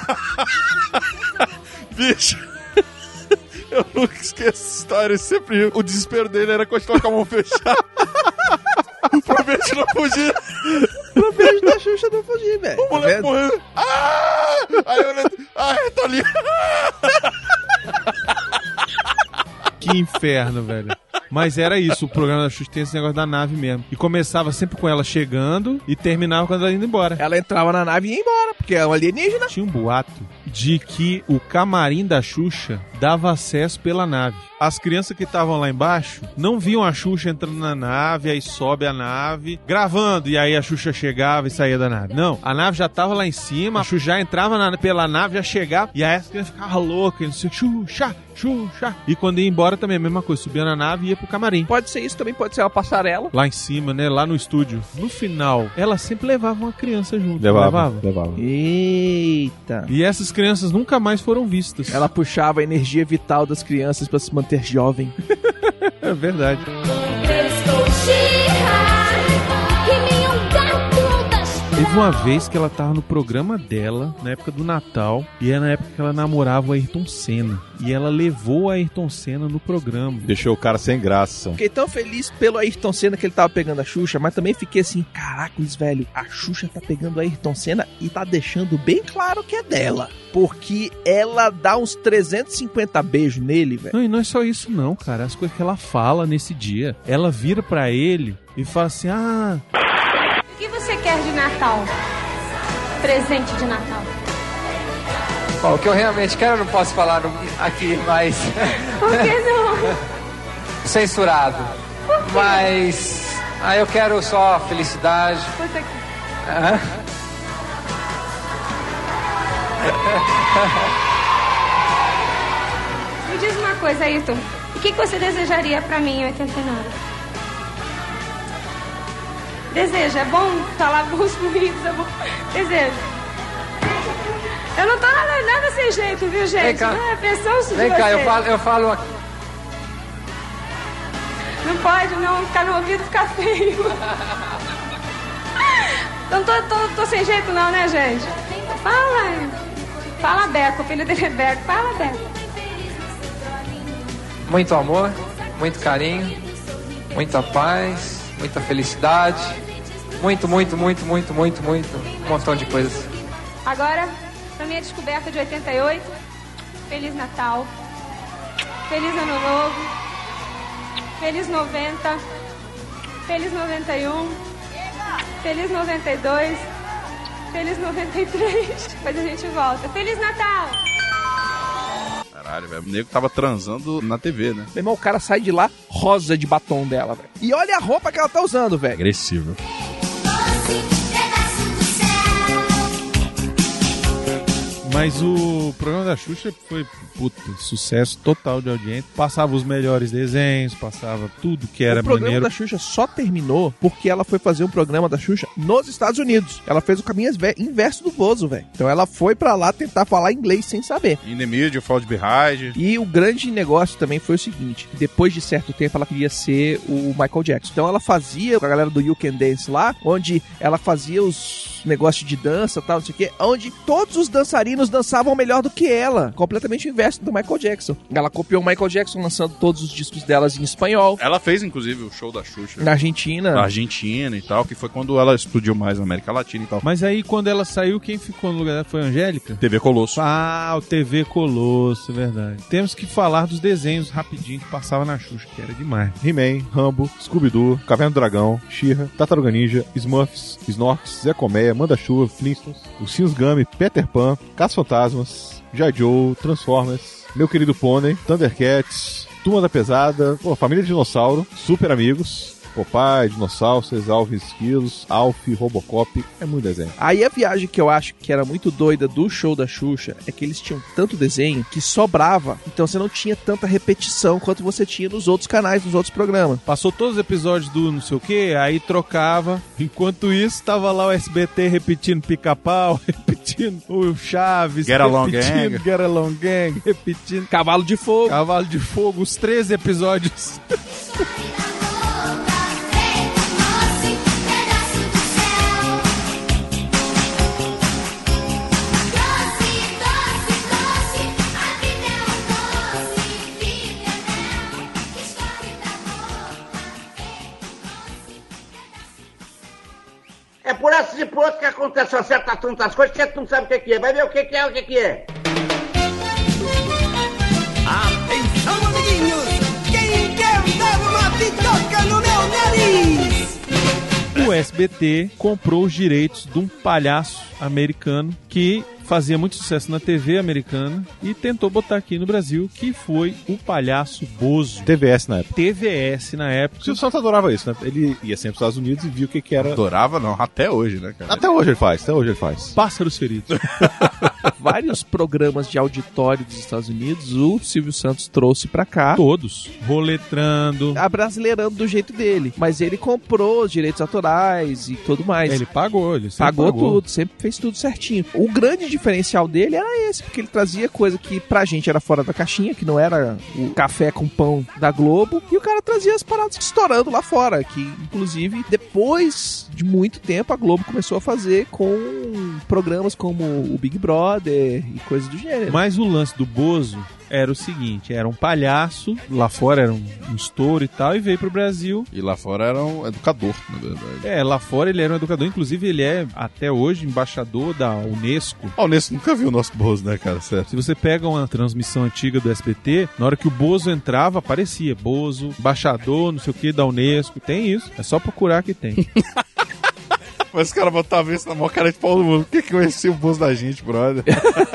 Bicho. Eu nunca esqueço essa história. Sempre o desespero dele era continuar com a mão fechada. Pro beijo não fugir. Pro beijo da Xuxa não fugir, velho. O moleque morreu. Aí eu olhei. Tá ali. Que inferno, velho. Mas era isso, o programa da Xuxa tem esse negócio da nave mesmo. E começava sempre com ela chegando e terminava quando ela indo embora. Ela entrava na nave e ia embora, porque é um alienígena. Tinha um boato de que o camarim da Xuxa dava acesso pela nave. As crianças que estavam lá embaixo não viam a Xuxa entrando na nave, aí sobe a nave, gravando, e aí a Xuxa chegava e saía da nave. Não, a nave já tava lá em cima, a Xuxa já entrava pela nave, já chegava, e aí as crianças ficavam loucas, não sei, Xuxa, Xuxa. E quando ia embora também a mesma coisa, subia na nave e ia pro camarim. Pode ser isso, também pode ser uma passarela. Lá em cima, né, lá no estúdio. No final, ela sempre levava uma criança junto. Levava. Eita. E essas crianças nunca mais foram vistas. Ela puxava a energia vital das crianças pra se manter jovem. É verdade. Estou que nem um gato das... Teve uma vez que ela tava no programa dela, na época do Natal, e era na época que ela namorava o Ayrton Senna. E ela levou a Ayrton Senna no programa. Deixou o cara sem graça. Fiquei tão feliz pelo Ayrton Senna que ele tava pegando a Xuxa, mas também fiquei assim, caracoles, velho, a Xuxa tá pegando a Ayrton Senna e tá deixando bem claro que é dela. Porque ela dá uns 350 beijos nele, velho. Não, e não é só isso não, cara. As coisas que ela fala nesse dia. Ela vira pra ele e fala assim, O que você quer de Natal? Presente de Natal. Bom, o que eu realmente quero eu não posso falar aqui, mas... Por que não? Censurado. Por quê? Mas... eu quero só felicidade. Puta que... Me diz uma coisa, Ayrton. O que você desejaria pra mim em 89? Desejo, é bom falar bons fluidos, é bom. Desejo. Eu não tô nada sem jeito, viu, gente? Vem cá. Não é pressão de Vem cá, vocês. eu falo aqui. Não pode, não. Ficar no ouvido fica feio. Não tô sem jeito não, né, gente? Fala, Beco. O filho dele é Beco. Fala, Beco. Muito amor, muito carinho, muita paz, muita felicidade. Muito, um montão de coisas. Agora, pra minha descoberta de 88, Feliz Natal, Feliz Ano Novo, Feliz 90, Feliz 91, Feliz 92, Feliz 93, depois a gente volta. Feliz Natal! Caralho, velho. O nego tava transando na TV, né? Meu irmão, o cara sai de lá rosa de batom dela, velho. E olha a roupa que ela tá usando, velho. Agressivo. Mas o programa da Xuxa foi, sucesso total de audiência. Passava os melhores desenhos, passava tudo que era maneiro. O programa da Xuxa só terminou porque ela foi fazer um programa da Xuxa nos Estados Unidos. Ela fez o caminho inverso do Bozo, velho. Então ela foi pra lá tentar falar inglês sem saber. In the Media, Fall Behind. E o grande negócio também foi o seguinte: depois de certo tempo ela queria ser o Michael Jackson. Então ela fazia com a galera do You Can Dance lá, onde ela fazia os negócios de dança e tal, não sei o que, onde todos os dançarinos dançavam melhor do que ela. Completamente o inverso do Michael Jackson. Ela copiou o Michael Jackson lançando todos os discos delas em espanhol. Ela fez, inclusive, o show da Xuxa. Na Argentina. Na Argentina e tal, que foi quando ela explodiu mais na América Latina e tal. Mas aí, quando ela saiu, quem ficou no lugar dela foi a Angélica? TV Colosso. Ah, o TV Colosso, é verdade. Temos que falar dos desenhos rapidinho que passava na Xuxa, que era demais. He-Man, Rambo, Scooby-Doo, Caverna do Dragão, She-Ra, Tartaruga Ninja, Smurfs, Snorks, Zé Colmeia, Manda-Chuva, Flintstones, Ursinhos Gummy, Peter Pan, Caça-Fantasmas, G.I. Joe, Transformers, Meu Querido Pônei, Thundercats, Turma da Pesada, Família Dinossauro, Super Amigos, Popeye, Dinossauros, Alvin Esquilos, Alf, Robocop. É muito desenho. Aí a viagem que eu acho que era muito doida do show da Xuxa é que eles tinham tanto desenho que sobrava, então você não tinha tanta repetição quanto você tinha nos outros canais, nos outros programas. Passou todos os episódios do não sei o que, aí trocava. Enquanto isso, tava lá o SBT repetindo Pica-Pau, repetindo o Chaves, Get Along repetindo Gang. Get Along Gang, repetindo Cavalo de Fogo. Cavalo de Fogo, os 13 episódios. É por essas e por outras que acontecem certas tantas coisas que tu não sabe o que é. Vai ver o que é, o que é. Atenção, amiguinhos! Quem quer dar uma bitoca no meu nariz? O SBT comprou os direitos de um palhaço americano que fazia muito sucesso na TV americana e tentou botar aqui no Brasil, que foi o Palhaço Bozo. TVS na época. TVS na época. O Silvio Santos adorava isso, né? Ele ia sempre para os Estados Unidos e viu o que era. Adorava não, até hoje, né, cara? Até hoje ele faz. Pássaros Feridos. Vários programas de auditório dos Estados Unidos, o Silvio Santos trouxe pra cá. Todos. Roletrando. Abrasileirando do jeito dele. Mas ele comprou os direitos autorais e tudo mais. Ele pagou, pagou tudo, sempre fez tudo certinho. O grande diferencial dele era esse, porque ele trazia coisa que pra gente era fora da caixinha, que não era o café com pão da Globo, e o cara trazia as paradas estourando lá fora, que inclusive depois de muito tempo a Globo começou a fazer com programas como o Big Brother e coisas do gênero. Mas o lance do Bozo era o seguinte, era um palhaço, lá fora era um estouro e tal, e veio pro Brasil. E lá fora era um educador, na verdade. Lá fora ele era um educador, inclusive ele é, até hoje, embaixador da Unesco. A Unesco nunca viu o nosso Bozo, né, cara? Certo. Se você pega uma transmissão antiga do SBT, na hora que o Bozo entrava, aparecia Bozo, embaixador, não sei o que, da Unesco. Tem isso, é só procurar que tem. Mas os caras botavam isso na maior cara de pau do mundo. Por que conhecia o Bozo da gente, brother?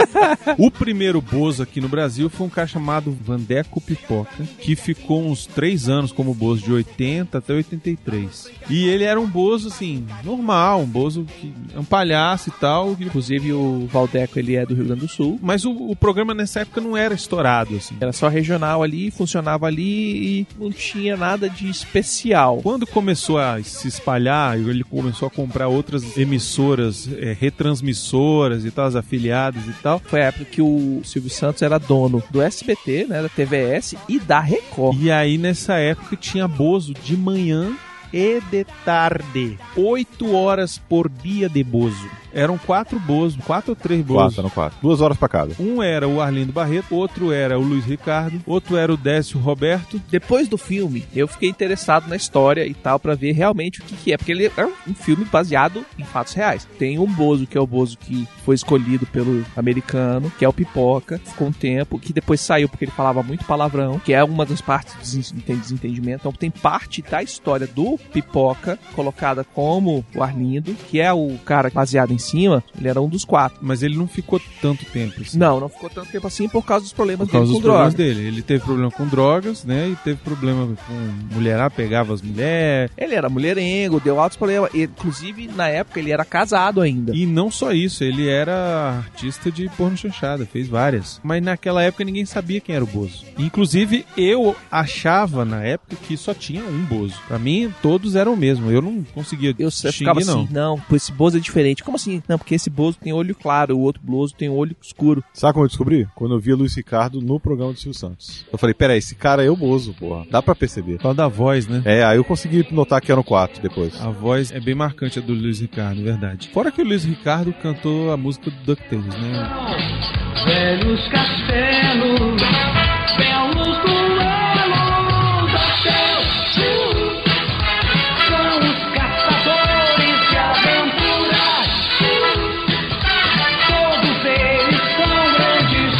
O primeiro Bozo aqui no Brasil foi um cara chamado Vandeco Pipoca, que ficou uns 3 anos como Bozo, de 80 até 83. E ele era um Bozo, assim, normal, um Bozo que é um palhaço e tal. Inclusive o Valdeco, ele é do Rio Grande do Sul. Mas o programa nessa época não era estourado, assim. Era só regional ali, funcionava ali e não tinha nada de especial. Quando começou a se espalhar, ele começou a comprar outras emissoras, retransmissoras e tal, as afiliadas e tal. Foi a época que o Silvio Santos era dono do SBT, né, da TVS e da Record. E aí nessa época tinha Bozo de manhã e de tarde. 8 horas por dia de Bozo. Eram 4 Bozo, 4 ou 3 Bozo. 4. 2 horas pra cada. Um era o Arlindo Barreto, outro era o Luiz Ricardo, outro era o Décio Roberto. Depois do filme, eu fiquei interessado na história e tal, pra ver realmente o que é. Porque ele é um filme baseado em fatos reais. Tem um Bozo, que é o Bozo que foi escolhido pelo americano, que é o Pipoca. Ficou um tempo, que depois saiu porque ele falava muito palavrão, que é uma das partes do desentendimento. Então tem parte da história do Pipoca, colocada como o Arlindo, que é o cara baseado em cima, ele era um dos 4. Mas ele não ficou tanto tempo assim. Não ficou tanto tempo assim por causa dos problemas dele com drogas. Ele teve problema com drogas, né? E teve problema com mulherada, pegava as mulheres. Ele era mulherengo, deu altos problemas. Inclusive, na época, ele era casado ainda. E não só isso, ele era artista de porno chanchada, fez várias. Mas naquela época ninguém sabia quem era o Bozo. Inclusive, eu achava na época que só tinha um Bozo. Pra mim, todos eram o mesmo. Eu não conseguia ficava assim, não, esse Bozo é diferente. Como assim? Não, porque esse Bozo tem olho claro, o outro Bozo tem olho escuro. Sabe como eu descobri? Quando eu vi o Luiz Ricardo no programa do Silvio Santos. Eu falei, peraí, esse cara é o Bozo, porra. Dá pra perceber. Fala da voz, né? Aí eu consegui notar que eram 4 depois. A voz é bem marcante, a do Luiz Ricardo, verdade. Fora que o Luiz Ricardo cantou a música do DuckTales, né? Velhos castelos, belos duelos da Chelsea. São os caçadores de aventuras. Todos eles são grandes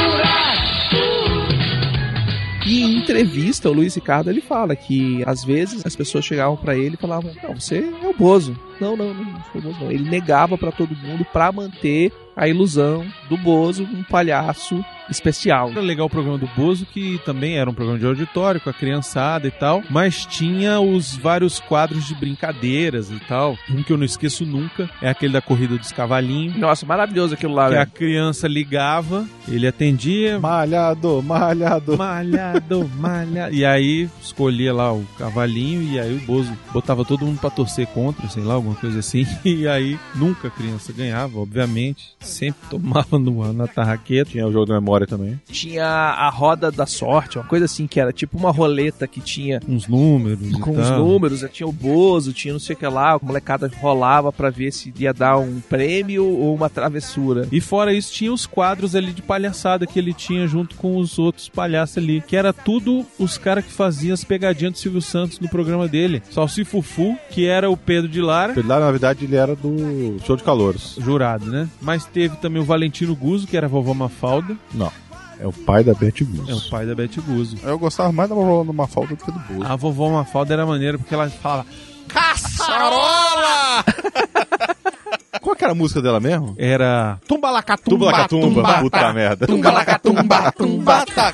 figuras. E em entrevista, o Luiz Ricardo, ele fala que às vezes as pessoas chegavam pra ele e falavam, não, você é o Bozo. Não foi o Bozo, não. Ele negava pra todo mundo pra manter a ilusão do Bozo, um palhaço especial. Era legal o programa do Bozo, que também era um programa de auditório com a criançada e tal, mas tinha os vários quadros de brincadeiras e tal. Um que eu não esqueço nunca é aquele da corrida dos cavalinhos. Nossa, maravilhoso aquilo lá, Que a velho. criança ligava, ele atendia, Malhado. malhado. E aí escolhia lá o cavalinho e aí o Bozo botava todo mundo pra torcer contra, sei lá, alguma coisa assim. E aí nunca a criança ganhava, obviamente. Sempre tomava na tarraqueta. Tinha o jogo da memória também. Tinha a roda da sorte, uma coisa assim, que era tipo uma roleta que tinha Uns números com e os tal. números, tinha o Bozo, tinha não sei o que lá, a molecada rolava pra ver se ia dar um prêmio ou uma travessura. E fora isso, tinha os quadros ali de palhaçada que ele tinha junto com os outros palhaços ali, que era tudo os caras que faziam as pegadinhas do Silvio Santos no programa dele. Salsifufu, que era o Pedro de Lara, Lá, na verdade, ele era do Show de Calouros. jurado, né? Mas teve também o Valentino Guzzo, que era a vovó Mafalda. Não. É o pai da Betty Guzzo. É o pai da Betty Guzzo. Eu gostava mais da Mafalda do que do Bozo. A vovó Mafalda era maneira porque ela falava caçarola! Qual que era a música dela mesmo? Era Tumbalacatumba. Tumbalacatumba. Puta merda. Tumbalacatumba, tumbata.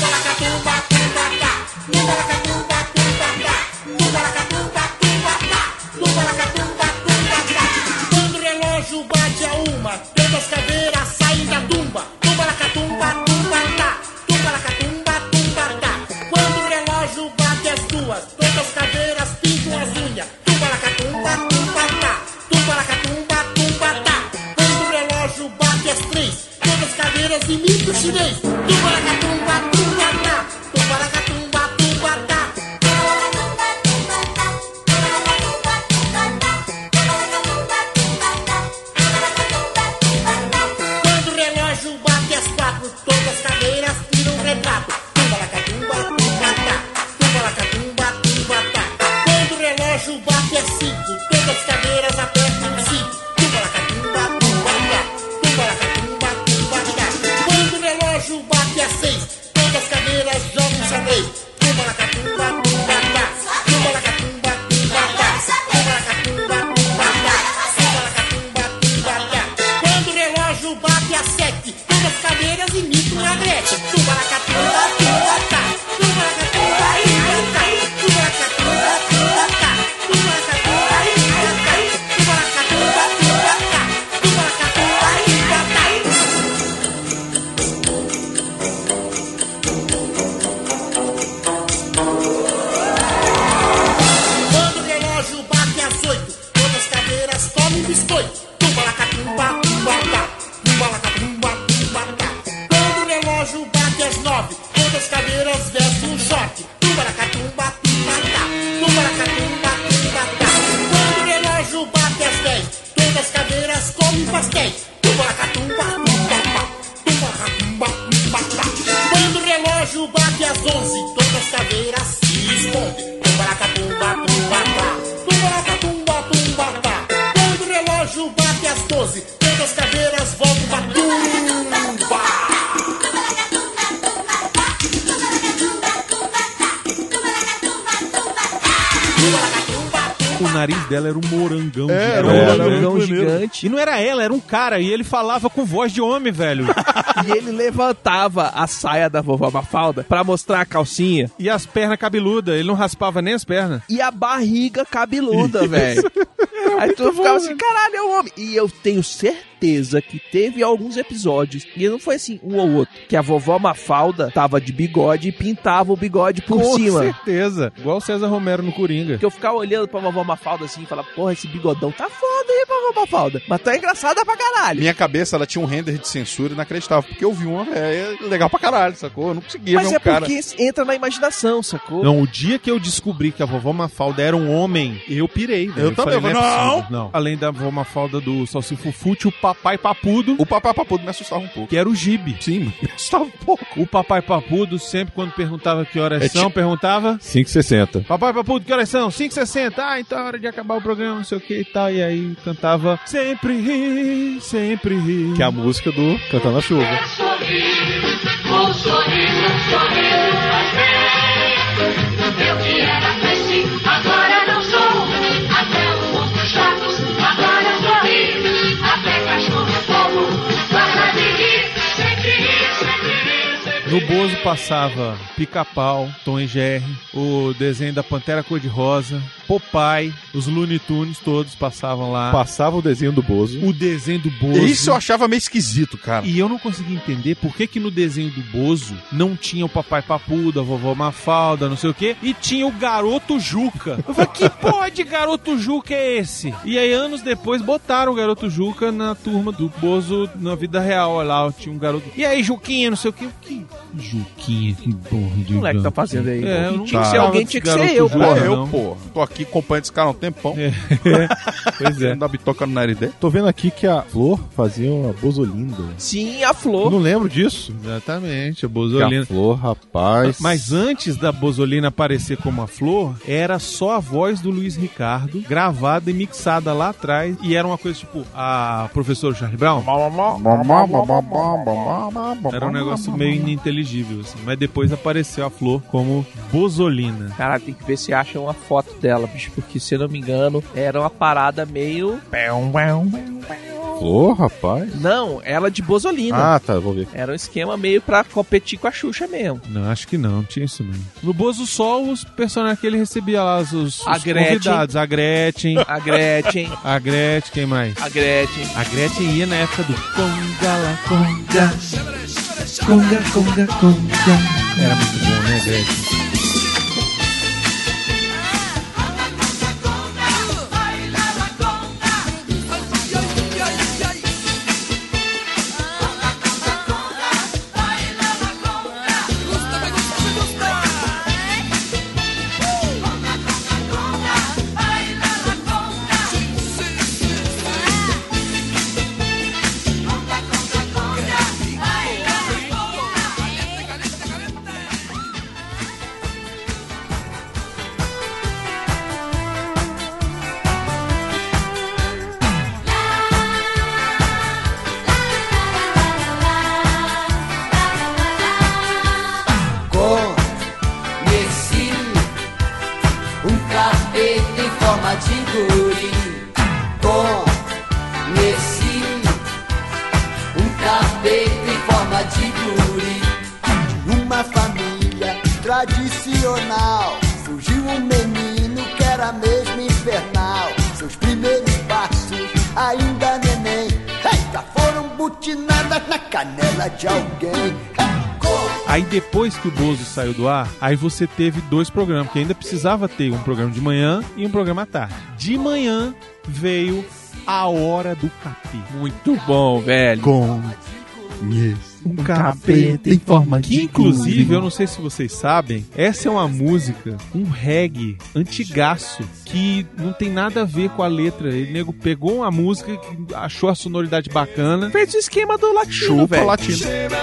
Quando o relógio bate a uma, todas as caveiras saem da tumba. Tumbalacatumba, tumbatá. Tumbalacatumba, tumbatá. Quando o relógio bate as duas, todas as caveiras pintam as unhas. Tumbalacatumba, tumbatá. Tumbalacatumba, tumbatá. Quando o relógio bate as três, todas as caveiras imitam o chinês. Tumbalacatumba, tumbatá. Tumbalacatumba, tumbatá. Quando o relógio bate as quatro, todas as cadeiras tiram um retrato. Tumbalacatumba, tumbatá. Tumbalacatumba, tumbatá. Quando o relógio bate as cinco, todas as cadeiras apertam o cinco. Tumbalacatumba, tumbatá. Tumbalacatumba, tumbatá. Quando o relógio bate as seis, todas as cadeiras jogam xadrez. Tumbalacatumba, tumbatá. Tumbalacatumba, tumbatá. Tumbalacatumba, tumbatá. Tumbalacatumba, tumbatá. Quando o relógio bate às sete, todas as cadeiras imitam a Gretchen. Tumbalacatumba, tumbatá. Tumbalacatumba, tumbatá. Tumbalacatumba, tumbatá. Tumbalacatumba, tumbatá. Tumbalacatumba, tumbatá. Tumbalacatumba, tumbatá. Quando o relógio bate às oito, todas as cadeiras comem biscoito. Tumbalacatumba, tumbatá. Tumbalacatumba, tumbatá. Quando o relógio bate às nove, todas as cadeiras vestem um short. Tumbalacatumba, tumbatá. Tumbalacatumba, tumbatá. Quando o relógio bate às dez, todas as cadeiras comem pastéis. Tumbalacatumba, tumbatá. Tumbalacatumba, tumbatá. Quando o relógio bate às onze, todas as cadeiras se escondem. Tumbalacatumba, tumbatá. Tumbalacatumba, tumbatá. Quando o relógio bate às 12, todas as cadeiras voltam pra tumba. O nariz dela era um morangão. Era gigante, um morangão né? gigante. E não era ela, era um cara. E ele falava com voz de homem, velho. E ele levantava a saia da vovó Mafalda pra mostrar a calcinha. E as pernas cabeludas. Ele não raspava nem as pernas. E a barriga cabeluda, velho. Aí tu ficava assim, caralho, é um homem. E eu tenho certeza que teve alguns episódios, e não foi assim, um ou outro, que a vovó Mafalda tava de bigode e pintava o bigode por Com cima. certeza. Igual o César Romero no Coringa. Que eu ficava olhando pra vovó Mafalda assim e falava, porra, esse bigodão tá foda aí, vovó Mafalda. Mas tá engraçada pra caralho. Minha cabeça, ela tinha um render de censura inacreditável, porque eu vi uma velha legal pra caralho, sacou? Eu não conseguia Mas ver é um cara... porque entra na imaginação, sacou? Não, o dia que eu descobri que a vovó Mafalda era um homem, eu pirei, velho. Eu também, falei, não! é possível. Não. Além da vovó Mafalda do Salsifufu, tinha o Papai Papudo, O Papai Papudo me assustava um pouco. que era o Gibe. Sim, me assustava um pouco. O Papai Papudo, sempre quando perguntava que horas são, perguntava... 5,60. Papai Papudo, que horas são? 5h60. Ah, então é hora de acabar o programa, não sei o que e tal. E aí cantava Sempre ri, sempre ri. Que é a música do Cantando na Chuva. Um sorriso faz bem. Eu que era triste, agora não sou. Até o outro chato, agora eu sorri. Até cachorro fogo, para de rir. Sempre ri, sempre ri. Bozo passava Pica-Pau, Tom e Jerry, o desenho da Pantera Cor-de-Rosa, Popeye, os Looney Tunes todos passavam lá. Passava o desenho do Bozo. O desenho do Bozo. Isso eu achava meio esquisito, cara. E eu não conseguia entender por que no desenho do Bozo não tinha o Papai Papuda, a Vovó Mafalda, não sei o quê, e tinha o Garoto Juca. Eu falei, que porra de Garoto Juca é esse? E aí, anos depois, botaram o Garoto Juca na turma do Bozo na vida real. Olha lá, tinha um garoto. E aí, Juquinha, não sei o quê. Que Juquinha, que porra de... O moleque tá fazendo aí. É, eu não tinha que ser alguém, tinha que ser eu, Juca, porra. não. Pô. Tô aqui acompanhando esse cara há um tempão. Pois é. Não dá bitoca no nariz dele. Tô vendo aqui que a Flor fazia uma Bozolinda. Sim, a Flor. Não lembro disso. Exatamente, a Que Bozolina. a Flor, rapaz. Mas antes da Bozolina aparecer como a Flor, era só a voz do Luiz Ricardo, gravada e mixada lá atrás. E era uma coisa tipo, a professora Charlie Brown. Era um negócio meio ininteligível, assim. Mas depois apareceu a Flor como Bozolina. Cara, tem que ver se acham uma foto dela, bicho, porque se eu não me engano, era uma parada meio... Flor, rapaz. Não, ela de Bozolina. Ah, tá, vou ver. Era um esquema meio pra competir com a Xuxa mesmo. Não, acho que não tinha isso mesmo. No Bozo só os personagens que ele recebia lá, os Gretchen. convidados. A Gretchen. A Gretchen. A Gretchen, quem mais? A Gretchen. A Gretchen ia na época do Conga la Conga. Era muito bom, né, Gretchen? Tradicional, surgiu um menino que era mesmo infernal. Seus primeiros passos, ainda neném, eita, foram butinadas na canela de alguém. Aí depois que o Bozo saiu do ar, aí você teve dois programas, que ainda precisava ter um programa de manhã e um programa à tarde. De manhã veio A Hora do Capeta. Muito bom, velho. Com um capeta em forma de... Que, inclusive, eu não sei se vocês sabem, essa é uma música, um reggae antigaço, que não tem nada a ver com a letra. Ele, nego, pegou uma música, achou a sonoridade bacana, fez o esquema do latino, velho. Latino.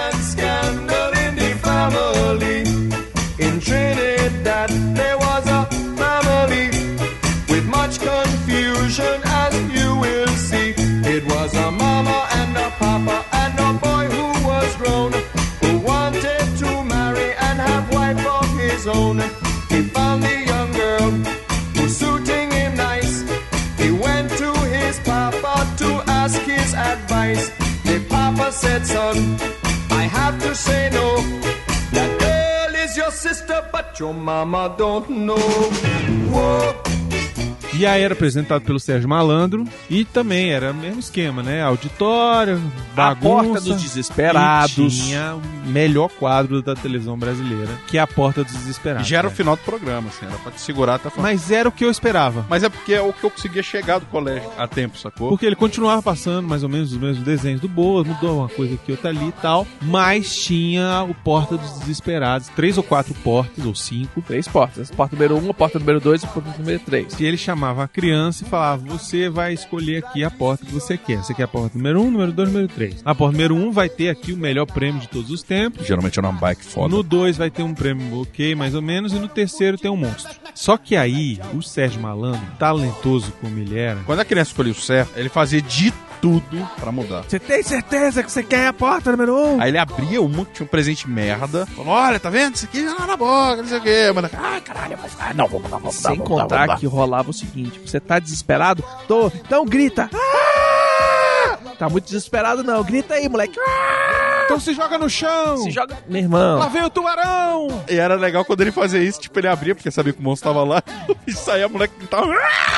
In Trinidad there was a family with much confusion, as you will see. It was a mama and a papa and a boy who was grown, who wanted to marry and have wife of his own. He found the young girl who's suiting him nice. He went to his papa to ask his advice. The papa said, son, I have to say no. That girl is your sister, but your mama don't know. Whoa. E aí era apresentado pelo Sérgio Malandro e também era o mesmo esquema, né? Auditório, bagunça. A Porta dos Desesperados. E tinha o melhor quadro da televisão brasileira, que é A Porta dos Desesperados. E já era o final do programa, assim, era pra te segurar até a final. Mas era o que eu esperava. Mas é porque é o que eu conseguia chegar do colégio a tempo, sacou? Porque ele continuava passando mais ou menos os mesmos desenhos do Boas, mudou uma coisa aqui, outra ali e tal, mas tinha o Porta dos Desesperados, 3 ou 4 portas, ou 5. 3 portas. Porta número 1, a porta número 2 e a porta número 3. Que ele chamava a criança e falava, você vai escolher aqui a porta que você quer. Você quer a porta número 1, número 2, número 3. A porta número 1 vai ter aqui o melhor prêmio de todos os tempos. Geralmente era uma bike foda. No 2 vai ter um prêmio ok, mais ou menos, e no terceiro tem um monstro. Só que aí, o Sérgio Malandro, talentoso como ele era... Quando a criança escolhia o certo, ele fazia de tudo pra mudar. Você tem certeza que você quer a porta número 1? Aí ele abria uma que tinha um presente merda. Falou, olha, tá vendo? Isso aqui já na boca, não sei o quê. Mas, caralho, eu vou ficar. Não, vamos mudar, Sem contar que rolava o seguinte, você tá desesperado? Tô, então grita. Ah! Tá muito desesperado não, grita aí, moleque. Ah! Então se joga no chão. Se joga... Meu irmão. Lá vem o tubarão. E era legal quando ele fazia isso, tipo, ele abria porque sabia que o monstro tava lá e saía a moleque que tava...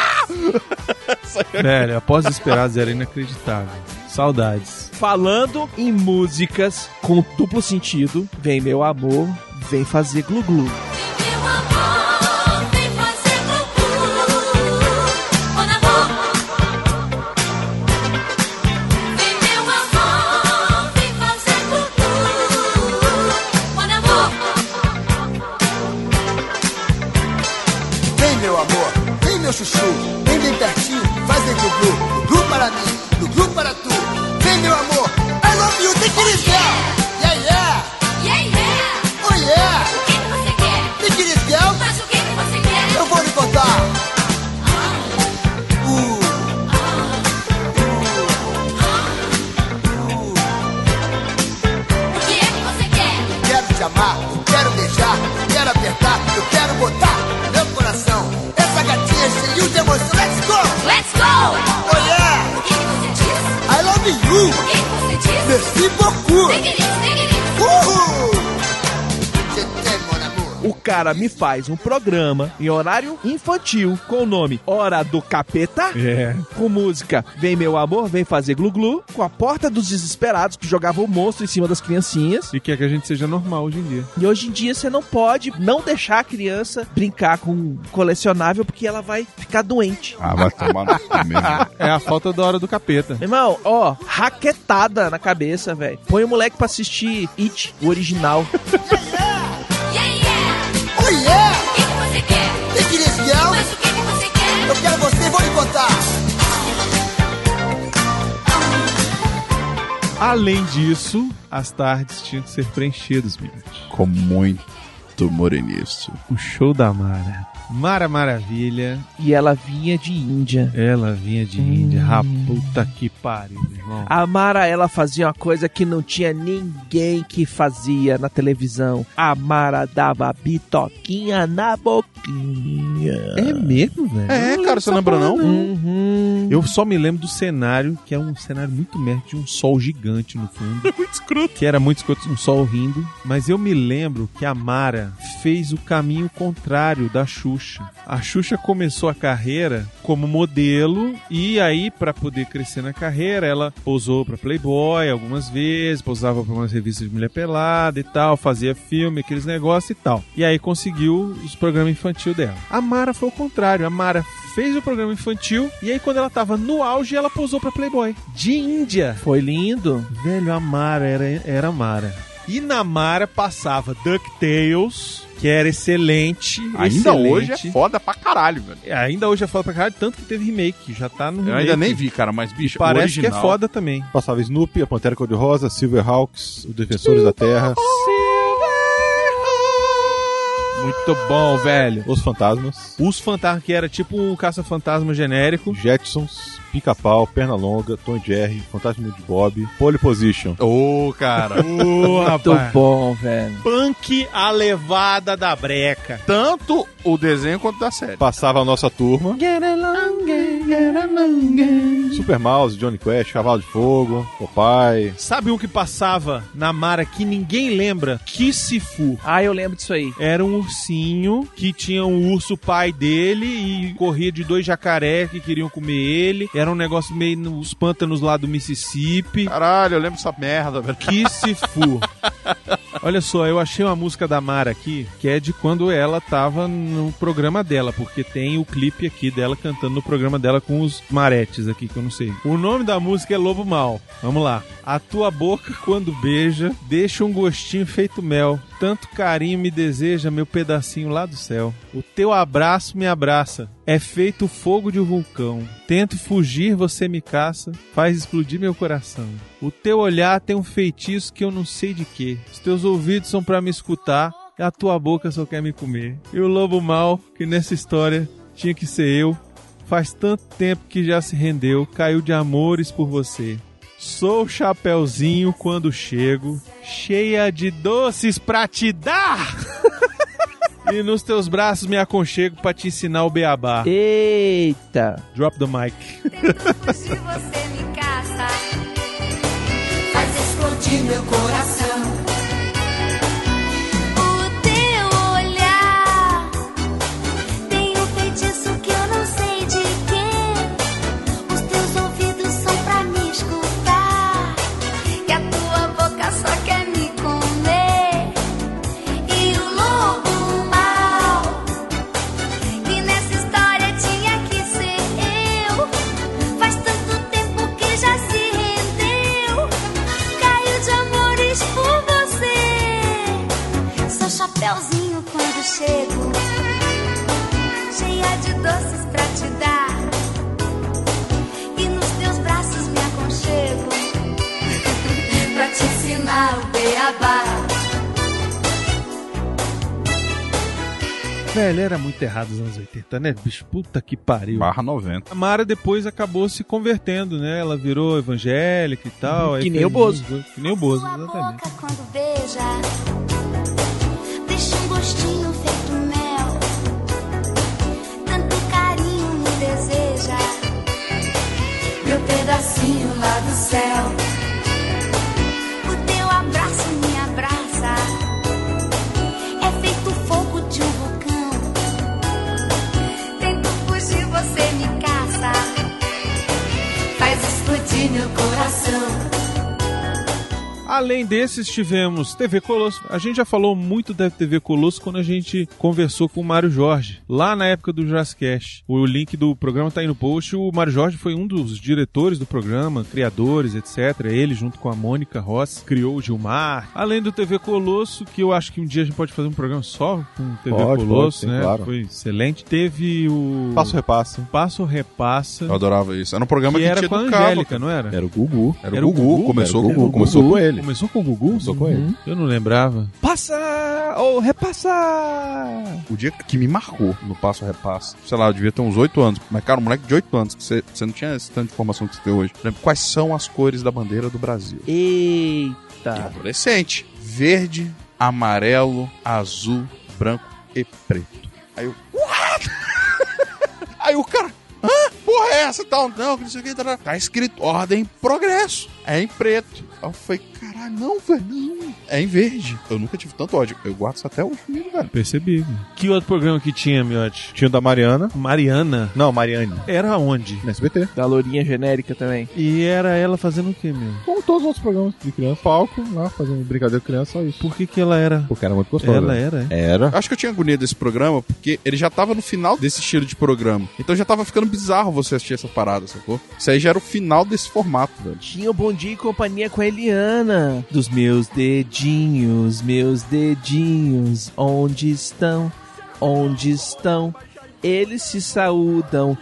Velho, após Esperados era inacreditável. Saudades. Falando em músicas com duplo sentido, vem meu amor, vem fazer glu-glu. Vem meu amor, vem meu chuchu, vem bem pertinho, faz glu-glu, glu para mim, glu para tu. Vem meu amor, I love you, take it easy, yeah, yeah, Yeah, yeah! oh yeah, O que você quer? take it easy, girl. Mas o que você quer? Eu vou lhe contar. O que é que você quer? Quero te amar, quero beijar, quero apertar, eu quero botar no meu coração essa gatinha cheia de emoção. Let's go! Let's go! Oh yeah! O que você diz? I love you! O que você diz? Merci beaucoup! Take it easy, take it easy. Uhul! Je t'aime, mon amour! O cara me faz um programa em horário infantil com o nome Hora do Capeta, com música Vem Meu Amor, Vem Fazer Glu-Glu, com a Porta dos Desesperados, que jogava o monstro em cima das criancinhas. E quer que a gente seja normal hoje em dia. E hoje em dia você não pode não deixar a criança brincar com um colecionável, porque ela vai ficar doente. Ah, vai tomar no cu mesmo. É a falta da Hora do Capeta. Meu irmão, ó, raquetada na cabeça, velho. Põe o moleque pra assistir It, o original. Yeah, yeah! Oh yeah! O que você quer? Take it easy, girl. Mas o que você quer? Eu quero você, vou lhe contar. Além disso, as tardes tinham que ser preenchidas, Miotti. Com muito moreniço. O show da Mara. Mara Maravilha. E ela vinha de Índia. Ela vinha de Índia. Puta que pariu, meu irmão. A Mara, ela fazia uma coisa que não tinha ninguém que fazia na televisão. A Mara dava bitoquinha na boquinha. É mesmo, velho? É, cara, você lembra não? Uhum. Eu só me lembro do cenário, que é um cenário muito merda, de um sol gigante no fundo. Muito escroto. Que era muito escroto, um sol rindo. Mas eu me lembro que a Mara fez o caminho contrário da Xuxa. A Xuxa começou a carreira como modelo e aí, pra poder crescer na carreira, ela posou pra Playboy algumas vezes, posava pra umas revistas de mulher pelada e tal, fazia filme, aqueles negócios e tal. E aí conseguiu os programas infantil dela. A Mara foi o contrário. A Mara fez o programa infantil e aí, quando ela tava no auge, ela posou pra Playboy. De Índia. Foi lindo. Velho, a Mara era a Mara. E na Mara passava DuckTales, que era excelente. Ainda hoje é foda pra caralho, velho. Ainda hoje é foda pra caralho, tanto que teve remake, já tá no remake. Eu ainda nem vi, cara, mas bicho, parece original... que é foda também. Passava Snoopy, a Pantera Cor-de-Rosa, Silverhawks, os Defensores da Terra, Muito bom, velho. Os Fantasmas, que era tipo um caça-fantasma genérico. Jetsons, Pica-Pau, Pernalonga, Tom e Jerry, Fantasma de Bob, Pole Position. Ô, cara. Muito bom, velho. Punk a levada da breca. Tanto o desenho quanto da série. Passava a nossa turma. Super Mouse, Johnny Quest, Cavalo de Fogo, Popeye. Sabe um que passava na Mara que ninguém lembra? Kissifu. Ah, eu lembro disso aí. Era um ursinho que tinha um urso pai dele e corria de 2 jacarés que queriam comer ele. Era um negócio meio nos pântanos lá do Mississippi. Caralho, eu lembro dessa merda, velho. Kissifu. Olha só, eu achei uma música da Mara aqui, que é de quando ela tava no programa dela, porque tem o clipe aqui dela cantando no programa dela com os maretes aqui, que eu não sei. O nome da música é Lobo Mal. Vamos lá. A tua boca, quando beija, deixa um gostinho feito mel. Tanto carinho me deseja, meu pedacinho lá do céu. O teu abraço me abraça. É feito fogo de um vulcão. Tento fugir, você me caça. Faz explodir meu coração. O teu olhar tem um feitiço que eu não sei de quê. Os teus ouvidos são pra me escutar. E a tua boca só quer me comer. E o lobo mau, que nessa história tinha que ser eu, faz tanto tempo que já se rendeu, caiu de amores por você. Sou o Chapeuzinho quando chego, cheia de doces pra te dar. E nos teus braços me aconchego pra te ensinar o beabá. Eita. Drop the mic. Se você me caça, faz explodir explodir meu coração. O teu olhar tem um feitiço que eu não sei de quem. Os teus ouvidos são pra me escutar, e a tua boca só quer me comer. E o lobo mau, que nessa história tinha que ser eu, faz tanto tempo que já se rendeu, caiu de amores por você. Sou chapeuzinho quando chego, cheia de doces pra te dar, e nos teus braços me aconchego Pra te ensinar o beabá. Velho, era muito errado os anos 80, né, bicho? Puta que pariu. Barra 90. A Mara depois acabou se convertendo, né? Ela virou evangélica e tal. aí Que nem fez o Bozo. Que nem o Bozo, sua exatamente. boca quando beija, deixa um gostinho feito mel, tanto carinho me deseja. Meu pedacinho lá do céu. O teu abraço me abraça, é feito fogo de um vulcão. Tento fugir, você me caça. Faz explodir meu coração. Além desses, tivemos TV Colosso. A gente já falou muito da TV Colosso quando a gente conversou com o Mário Jorge, lá na época do Jazzcast. O link do programa tá aí no post. O Mário Jorge foi um dos diretores do programa, criadores, etc. Ele, junto com a Mônica Rossi, criou o Gilmar. Além do TV Colosso, que eu acho que um dia a gente pode fazer um programa só com TV Colosso, sim, né? claro. Foi excelente. Teve o Passo Repassa. Passo Repassa, Eu adorava isso. Era um programa que que era te com a educava. Angélica, não era? Era o Gugu. Era o Gugu. Começou com o Gugu. Começou com ele. Começou com o Gugu? Começou com ele. Eu não lembrava. Passa ou repassa! O dia que me marcou no Passo a Repassa, sei lá, eu devia ter uns 8 anos. Mas, cara, um moleque de 8 anos, que você não tinha esse tanto de informação que você tem hoje. Por exemplo, quais são as cores da bandeira do Brasil? Eita! Adolescente. Verde, amarelo, azul, branco e preto. Aí eu... What? Aí o cara... Hã? Porra é essa? Tal? Não, que não sei o que. Tá escrito Ordem Progresso. É em preto. Aí eu falei, caralho, não, velho, não. É em verde. Eu nunca tive tanto ódio. Eu guardo isso até hoje comigo, velho. Percebi. Que outro programa que tinha, Miotti? Tinha o da Mariana. Mariana? Não, Mariane. Era onde? No SBT. Da lourinha genérica também. E era ela fazendo o quê, meu? Como todos os outros programas de criança. Palco, lá, fazendo brincadeira com criança, só isso. Por que ela era? Porque era muito gostosa. Ela era, é? Era. Acho que eu tinha agonia desse programa porque ele já tava no final desse estilo de programa. Então já tava ficando bizarro você assistir essa parada, sacou? Isso aí já era o final desse formato, velho. Tinha o Bom Dia e Companhia com a Eliana. Dos meus dedinhos, onde estão? Onde estão? Eles se saudam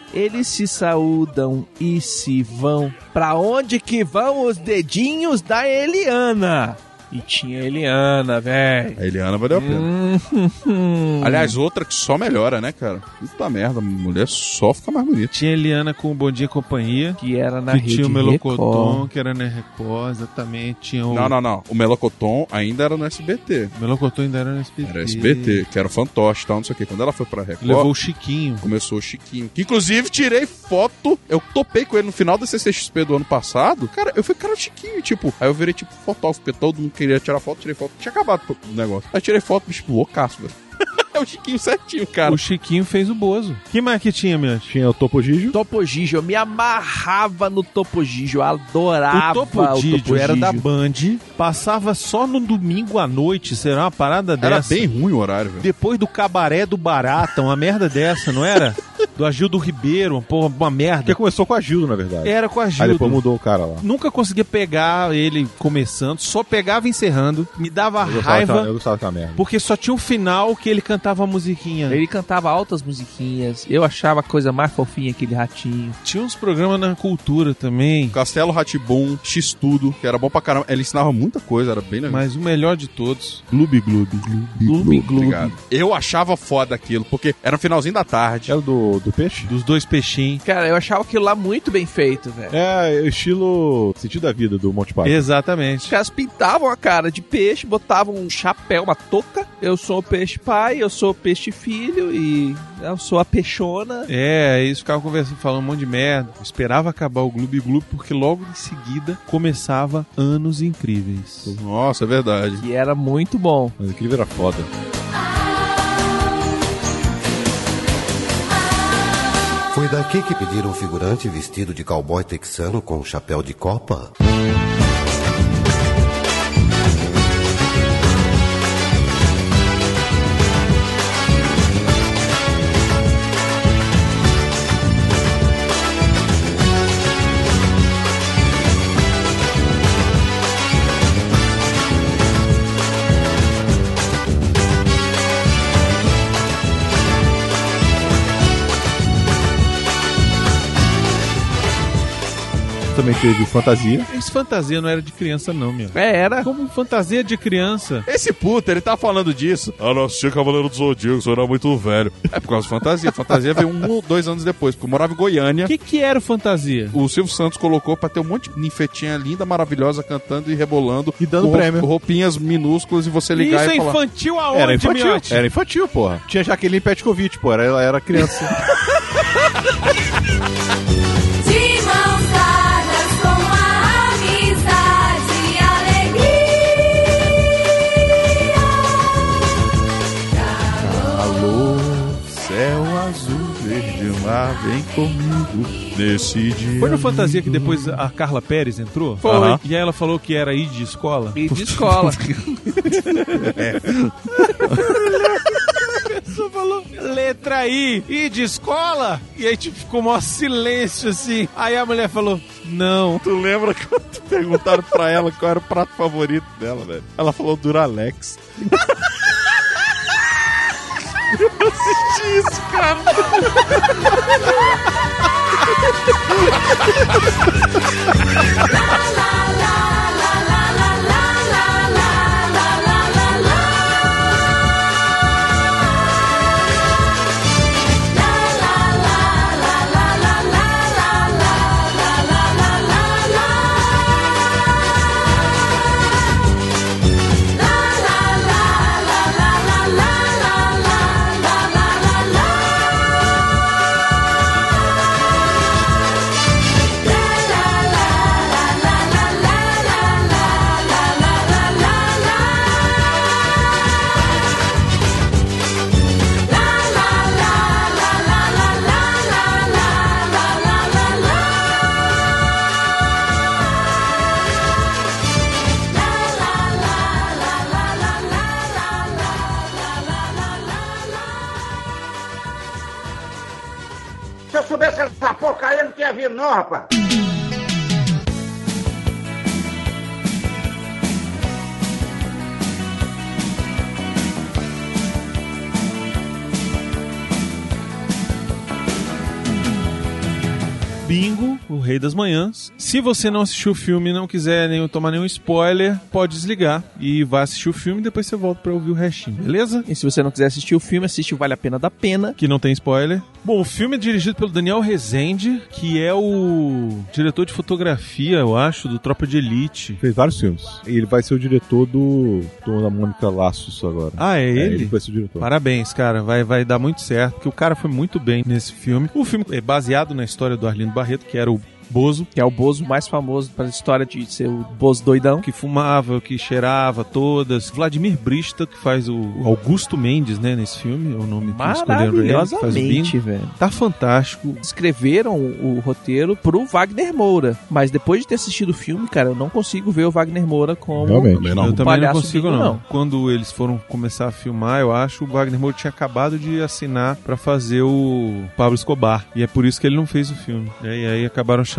e se vão. Pra onde que vão os dedinhos da Eliana? E tinha a Eliana, velho. A Eliana valeu a pena. Aliás, outra que só melhora, né, cara? Puta merda, a mulher só fica mais bonita. Tinha a Eliana com o Bom Dia e Companhia. Que era na que Rede tinha o Melocoton, Record. que era na Record, exatamente. Tinha o... Não. O Melocoton ainda era no SBT. O Melocoton ainda era no SBT. Era SBT, que era o fantoche e tal, não sei o quê. Quando ela foi pra Record... Levou o Chiquinho. Começou o Chiquinho. Que, inclusive, tirei foto. Eu topei com ele no final da CCXP do ano passado. Cara, eu fui, cara, o Chiquinho, tipo... Aí eu virei, tipo, fotógrafo, porque todo mundo queria tirar foto, tirei foto. Tinha acabado o negócio. Aí tirei foto, bicho, loucaço, velho. É o Chiquinho certinho, cara. O Chiquinho fez o Bozo. Que mais que tinha, meu? Tinha o Topo Gigio. Topo Gigio, eu me amarrava no Topo Gigio, eu adorava o Topo Gigio era da Band, passava só no domingo à noite, será uma parada dessa? Era bem ruim o horário, velho. Depois do Cabaré do Barata, uma merda dessa, não era? Do Agildo Ribeiro, uma merda. Porque começou com a Agildo, na verdade. Era com a Agildo. Aí depois mudou o cara lá. Nunca conseguia pegar ele começando, só pegava encerrando, me dava raiva. Eu gostava daquela merda. Porque só tinha um final que ele cantava a musiquinha. Ele cantava altas musiquinhas. Eu achava a coisa mais fofinha aquele ratinho. Tinha uns programas na cultura também. Castelo Rá-Tim-Bum, X-Tudo, que era bom pra caramba. Ele ensinava muita coisa, era bem legal. Mas o melhor de todos, Gloob Gloob. Obrigado. Eu achava foda aquilo, porque era no finalzinho da tarde. Era do do peixe? Dos dois peixinhos. Cara, eu achava aquilo lá muito bem feito, velho. É, o estilo Sentido da Vida do Monty Python. Exatamente. Os caras pintavam a cara de peixe, botavam um chapéu, uma touca. Eu sou o peixe pai, eu sou o peixe filho e eu sou a peixona. É, eles ficavam conversando, falando um monte de merda. Eu esperava acabar o Gloob Gloob porque logo em seguida começava Anos Incríveis. Nossa, é verdade. E era muito bom. Mas aquele era foda. Foi daqui que pediram um figurante vestido de cowboy texano com um chapéu de copa? Também teve Fantasia. Esse Fantasia não era de criança não, meu. Era. Como fantasia de criança? Esse puta, ele tá falando disso. Ah, não, assistia Cavaleiro do Zodíaco, isso era muito velho. É por causa de Fantasia. Fantasia veio 1 ou 2 anos depois, porque eu morava em Goiânia. O que era o Fantasia? O Silvio Santos colocou pra ter um monte de ninfetinha linda, maravilhosa, cantando e rebolando. E dando com prêmio. Roupinhas minúsculas e você ligar Isso e é falar... infantil aonde, Era infantil. miote? Era infantil, porra. Tinha Jaqueline Petkovic, porra. Ela era criança. De mãos dadas com a amizade e alegria. Alô, céu azul, verde mar, vem comigo nesse dia. Foi no Fantasia que depois a Carla Pérez entrou? Foi. Aham. E aí ela falou que era I de escola? E de escola. A pessoa falou letra I de escola? E aí tipo, ficou maior silêncio assim. Aí a mulher falou, não. Tu lembra quando perguntaram pra ela qual era o prato favorito dela, velho? Ela falou Duralex. Eu assisti isso, cara. Se eu soubesse essa porcaria, eu não tinha vindo não, rapaz. Bingo, o Rei das Manhãs. Se você não assistiu o filme e não quiser tomar nenhum spoiler, pode desligar e vai assistir o filme e depois você volta pra ouvir o restinho, beleza? E se você não quiser assistir o filme, assiste o Vale a Pena da Pena. Que não tem spoiler. Bom, o filme é dirigido pelo Daniel Rezende, que é o diretor de fotografia, eu acho, do Tropa de Elite. Fez vários filmes. E ele vai ser o diretor do da Mônica Laços agora. Ah, é ele? Ele vai ser o diretor. Parabéns, cara. Vai dar muito certo, porque o cara foi muito bem nesse filme. O filme é baseado na história do Arlindo Barreto, que era o Bozo, que é o Bozo mais famoso para a história de ser o Bozo doidão, que fumava, que cheirava todas. Vladimir Brista, que faz o Augusto Mendes, né, nesse filme, é o nome que escolheram pra ele, que faz o Bingo. Velho. Tá fantástico. Escreveram o roteiro pro Wagner Moura, mas depois de ter assistido o filme, cara, eu não consigo ver o Wagner Moura como realmente. Eu também não consigo, não. Quando eles foram começar a filmar, eu acho, o Wagner Moura tinha acabado de assinar pra fazer o Pablo Escobar, e é por isso que ele não fez o filme. E aí acabaram chamando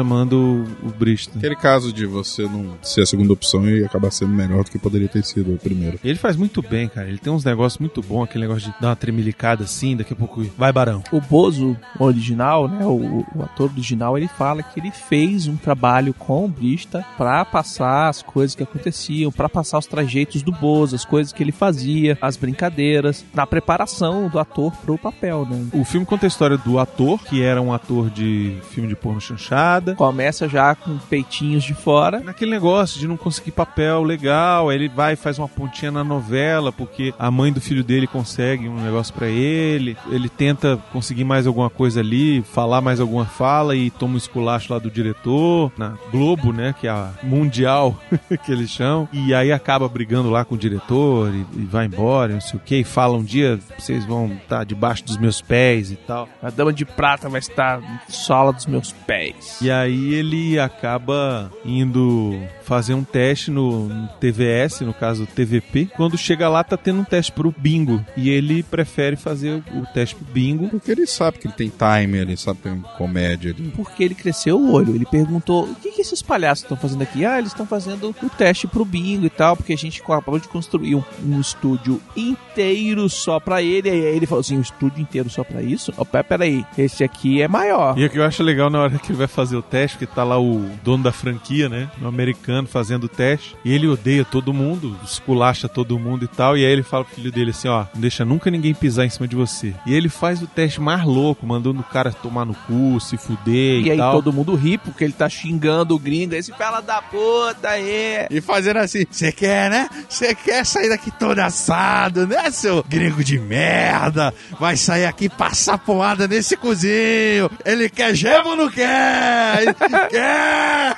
chamando o Brista. Aquele caso de você não ser a segunda opção e acabar sendo melhor do que poderia ter sido o primeiro. Ele faz muito bem, cara. Ele tem uns negócios muito bons, aquele negócio de dar uma tremilicada assim, daqui a pouco vai, Barão. O Bozo original, né, o ator original, ele fala que ele fez um trabalho com o Brista pra passar as coisas que aconteciam, pra passar os trajeitos do Bozo, as coisas que ele fazia, as brincadeiras, na preparação do ator pro papel, né. O filme conta a história do ator, que era um ator de filme de porno chanchada. Começa já com peitinhos de fora. Naquele negócio de não conseguir papel legal, aí ele vai e faz uma pontinha na novela, porque a mãe do filho dele consegue um negócio pra ele tenta conseguir mais alguma coisa ali, falar mais alguma fala e toma um esculacho lá do diretor, na Globo, né, que é a mundial que eles chamam, e aí acaba brigando lá com o diretor e vai embora, não sei o que, e fala um dia, vocês vão estar debaixo dos meus pés e tal. A dama de prata vai estar na sola dos meus pés. E aí ele acaba indo fazer um teste no TVS, no caso TVP. Quando chega lá, tá tendo um teste pro bingo. E ele prefere fazer o teste pro bingo. Porque ele sabe que ele tem time, ele sabe que tem comédia ali. Porque ele cresceu o olho. Ele perguntou, o que esses palhaços estão fazendo aqui? Ah, eles estão fazendo o teste pro bingo e tal, porque a gente acabou de construir um estúdio inteiro só pra ele. E aí ele falou assim, um estúdio inteiro só pra isso? Oh, peraí, esse aqui é maior. E o que eu acho legal na hora que ele vai fazer o teste, que tá lá o dono da franquia, né, um americano fazendo o teste, e ele odeia todo mundo, esculacha todo mundo e tal, e aí ele fala pro filho dele assim, ó, não deixa nunca ninguém pisar em cima de você. E ele faz o teste mais louco, mandando o cara tomar no cu, se fuder e aí tal. Todo mundo ri, porque ele tá xingando o gringo, esse fela da puta aí. E fazendo assim, você quer, né? Você quer sair daqui todo assado, né, seu gringo de merda? Vai sair aqui passar poada nesse cozinho. Ele quer gema ou não quer? Ele quer!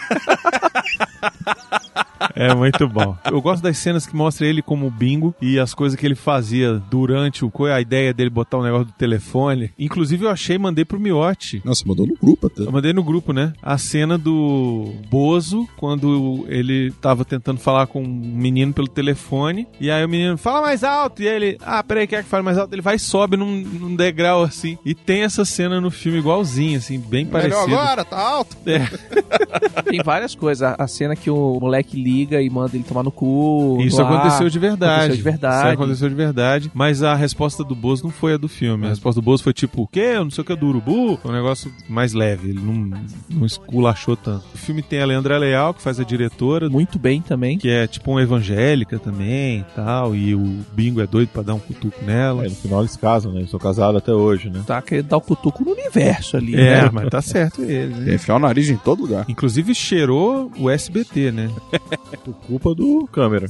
É muito bom. Eu gosto das cenas que mostra ele como bingo e as coisas que ele fazia durante a ideia dele botar o negócio do telefone. Inclusive eu mandei pro Miotti. Nossa, mandou no grupo até. Eu mandei no grupo, né? A cena do Bozo, quando ele tava tentando falar com um menino pelo telefone, e aí o menino fala mais alto, e aí ele, peraí, quer que fale mais alto? Ele vai e sobe num degrau assim, e tem essa cena no filme igualzinho, assim, bem parecida. Agora, tá alto. É. Tem várias coisas. A cena que o moleque liga e manda ele tomar no cu. Isso aconteceu de verdade. Isso aconteceu de verdade. Mas a resposta do Bozo não foi a do filme. A resposta do Bozo foi tipo, o quê? Eu não sei o que é do urubu. Foi um negócio mais leve. Ele não esculachou tanto. O filme tem a Leandra Leal, que faz a diretora. Muito bem também. Que é tipo uma evangélica também e tal. E o Bingo é doido pra dar um cutuco nela. No final eles casam, né? Eles são casados até hoje, né? Tá querendo dar o cutuco no universo ali, né? Mas tá certo ele, né? Enfiar o nariz em todo lugar. Inclusive cheirou o SBT, né? Por culpa do câmera.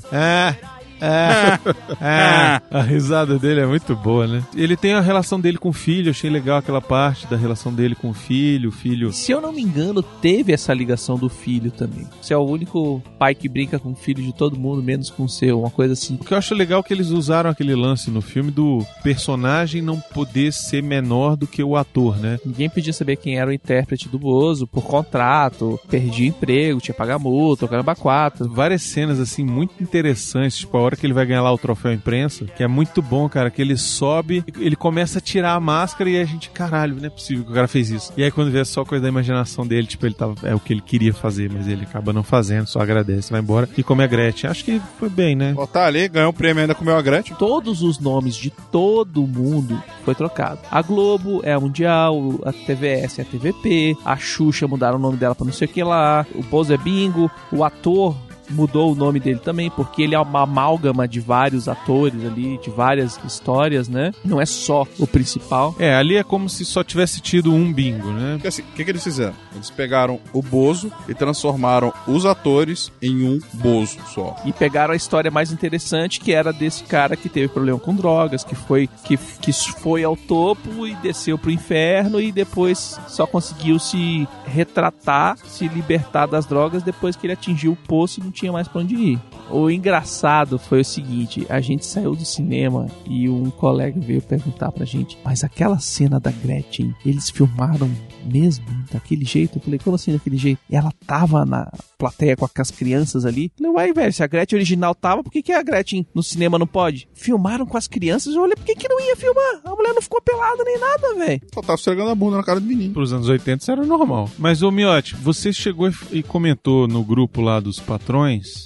A risada dele é muito boa, né? Ele tem a relação dele com o filho, achei legal aquela parte da relação dele com o filho. Se eu não me engano, teve essa ligação do filho também. Você é o único pai que brinca com o filho de todo mundo, menos com o seu, uma coisa assim. O que eu acho legal é que eles usaram aquele lance no filme do personagem não poder ser menor do que o ator, né? Ninguém podia saber quem era o intérprete do Bozo por contrato, perdia emprego, tinha que pagar multa, o caramba 4. Várias cenas, assim, muito interessantes, tipo a hora que ele vai ganhar lá o troféu imprensa, que é muito bom, cara, que ele sobe, ele começa a tirar a máscara e a gente, caralho, não é possível que o cara fez isso. E aí quando vê só coisa da imaginação dele, tipo, ele tava, é o que ele queria fazer, mas ele acaba não fazendo, só agradece, vai embora e come a Gretchen. Acho que foi bem, né? Ó, tá ali, ganhou o prêmio, ainda comeu a Gretchen. Todos os nomes de todo mundo foi trocado. A Globo é a Mundial, a TVS é a TVP, a Xuxa mudaram o nome dela pra não sei o que lá, o Bozo é Bingo, o ator mudou o nome dele também, porque ele é uma amálgama de vários atores ali, de várias histórias, né? Não é só o principal. É, ali é como se só tivesse tido um bingo, né? Porque assim, o que eles fizeram? Eles pegaram o Bozo e transformaram os atores em um Bozo só. E pegaram a história mais interessante, que era desse cara que teve problema com drogas, que foi ao topo e desceu pro inferno e depois só conseguiu se retratar, se libertar das drogas depois que ele atingiu o poço e não tinha mais pra onde ir. O engraçado foi o seguinte, a gente saiu do cinema e um colega veio perguntar pra gente, mas aquela cena da Gretchen, eles filmaram mesmo daquele jeito? Eu falei, como assim daquele jeito? E ela tava na plateia com as crianças ali. Eu falei, uai, velho, se a Gretchen original tava, por que a Gretchen no cinema não pode? Filmaram com as crianças, eu olhei, por que não ia filmar? A mulher não ficou pelada nem nada, velho. Só tava esfregando a bunda na cara do menino. Pros anos 80 isso era normal. Mas, ô Miotti, você chegou e comentou no grupo lá dos patrões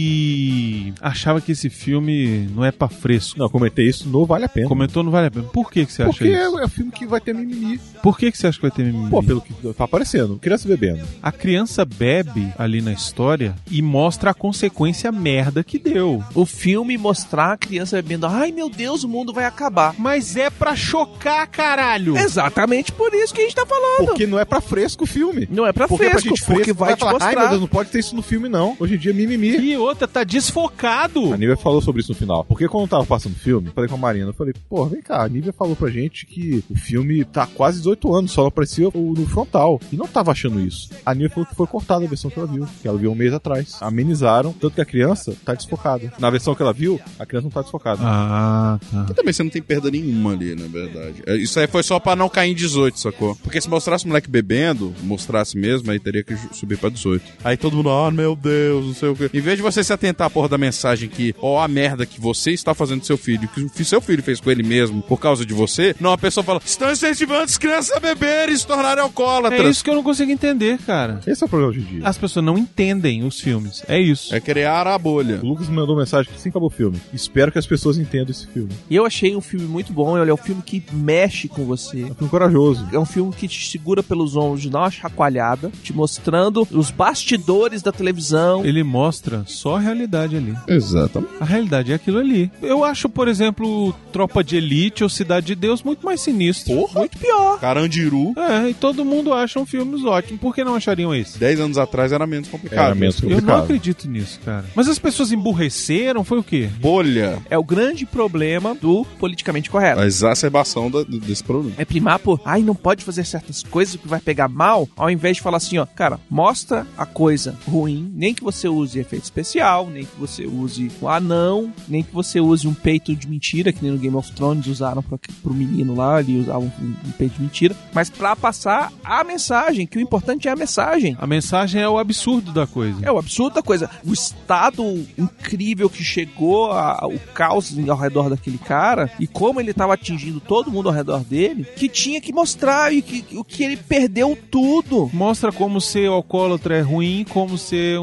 que achava que esse filme não é pra fresco. Não, comentei isso no Vale a Pena. Comentou no Vale a Pena. Por que você acha Porque isso? Porque é um filme que vai ter mimimi. Por que você acha que vai ter mimimi? Pô, pelo que tá aparecendo, criança bebendo. A criança bebe ali na história e mostra a consequência merda que deu. O filme mostrar a criança bebendo, ai meu Deus, o mundo vai acabar. Mas é pra chocar, caralho! Exatamente por isso que a gente tá falando. Porque não é pra fresco o filme. Não é pra porque fresco, pra gente porque fresco, vai te falar, mostrar. ai meu Deus, não pode ter isso no filme não. Hoje em dia é mimimi. E outra, tá desfocado. A Nívia falou sobre isso no final. Porque quando eu tava passando o filme, falei com a Marina, eu falei, pô, vem cá, a Nívia falou pra gente que o filme tá quase 18 anos, só aparecia no frontal. E não tava achando isso. A Nívia falou que foi cortada a versão que ela viu. Que ela viu um mês atrás. Amenizaram, tanto que a criança tá desfocada. Na versão que ela viu, a criança não tá desfocada. Ah, tá. E também você não tem perda nenhuma ali, na verdade. Isso aí foi só pra não cair em 18, sacou? Porque se mostrasse o moleque bebendo, mostrasse mesmo, aí teria que subir pra 18. Aí todo mundo, meu Deus, não sei o quê. Em vez de você se atentar à porra da mensagem que, a merda que você está fazendo com seu filho, que o seu filho fez com ele mesmo por causa de você, não, a pessoa fala, estão incentivando as crianças a beberem e se tornarem alcoólatras. É isso que eu não consigo entender, cara. Esse é o problema hoje em dia. As pessoas não entendem os filmes. É isso. É criar a bolha. O Lucas me mandou mensagem que assim acabou o filme. Espero que as pessoas entendam esse filme. E eu achei um filme muito bom. Ele é um filme que mexe com você. É um filme corajoso. É um filme que te segura pelos ombros, dá uma chacoalhada, te mostrando os bastidores da televisão. Ele mostra só a realidade ali. Exatamente. A realidade é aquilo ali. Eu acho, por exemplo, Tropa de Elite ou Cidade de Deus muito mais sinistro. Porra. Muito pior. Carandiru. É, e todo mundo acha um filmes ótimos. Por que não achariam esse? 10 anos atrás era menos complicado. Era menos complicado. Eu não acredito nisso, cara. Mas as pessoas emburreceram, foi o quê? Bolha. É o grande problema do politicamente correto. A exacerbação desse problema. É primar por, não pode fazer certas coisas que vai pegar mal, ao invés de falar assim, cara, mostra a coisa ruim, nem que você use efeito especial, nem que você use um anão, nem que você use um peito de mentira, que nem no Game of Thrones usaram pro menino lá, ali usavam um peito de mentira, mas pra passar a mensagem, que o importante é a mensagem. A mensagem é o absurdo da coisa. É o absurdo da coisa. O estado incrível que chegou, o caos ao redor daquele cara, e como ele estava atingindo todo mundo ao redor dele, que tinha que mostrar e o que ele perdeu tudo. Mostra como ser alcoólatra é ruim, como ser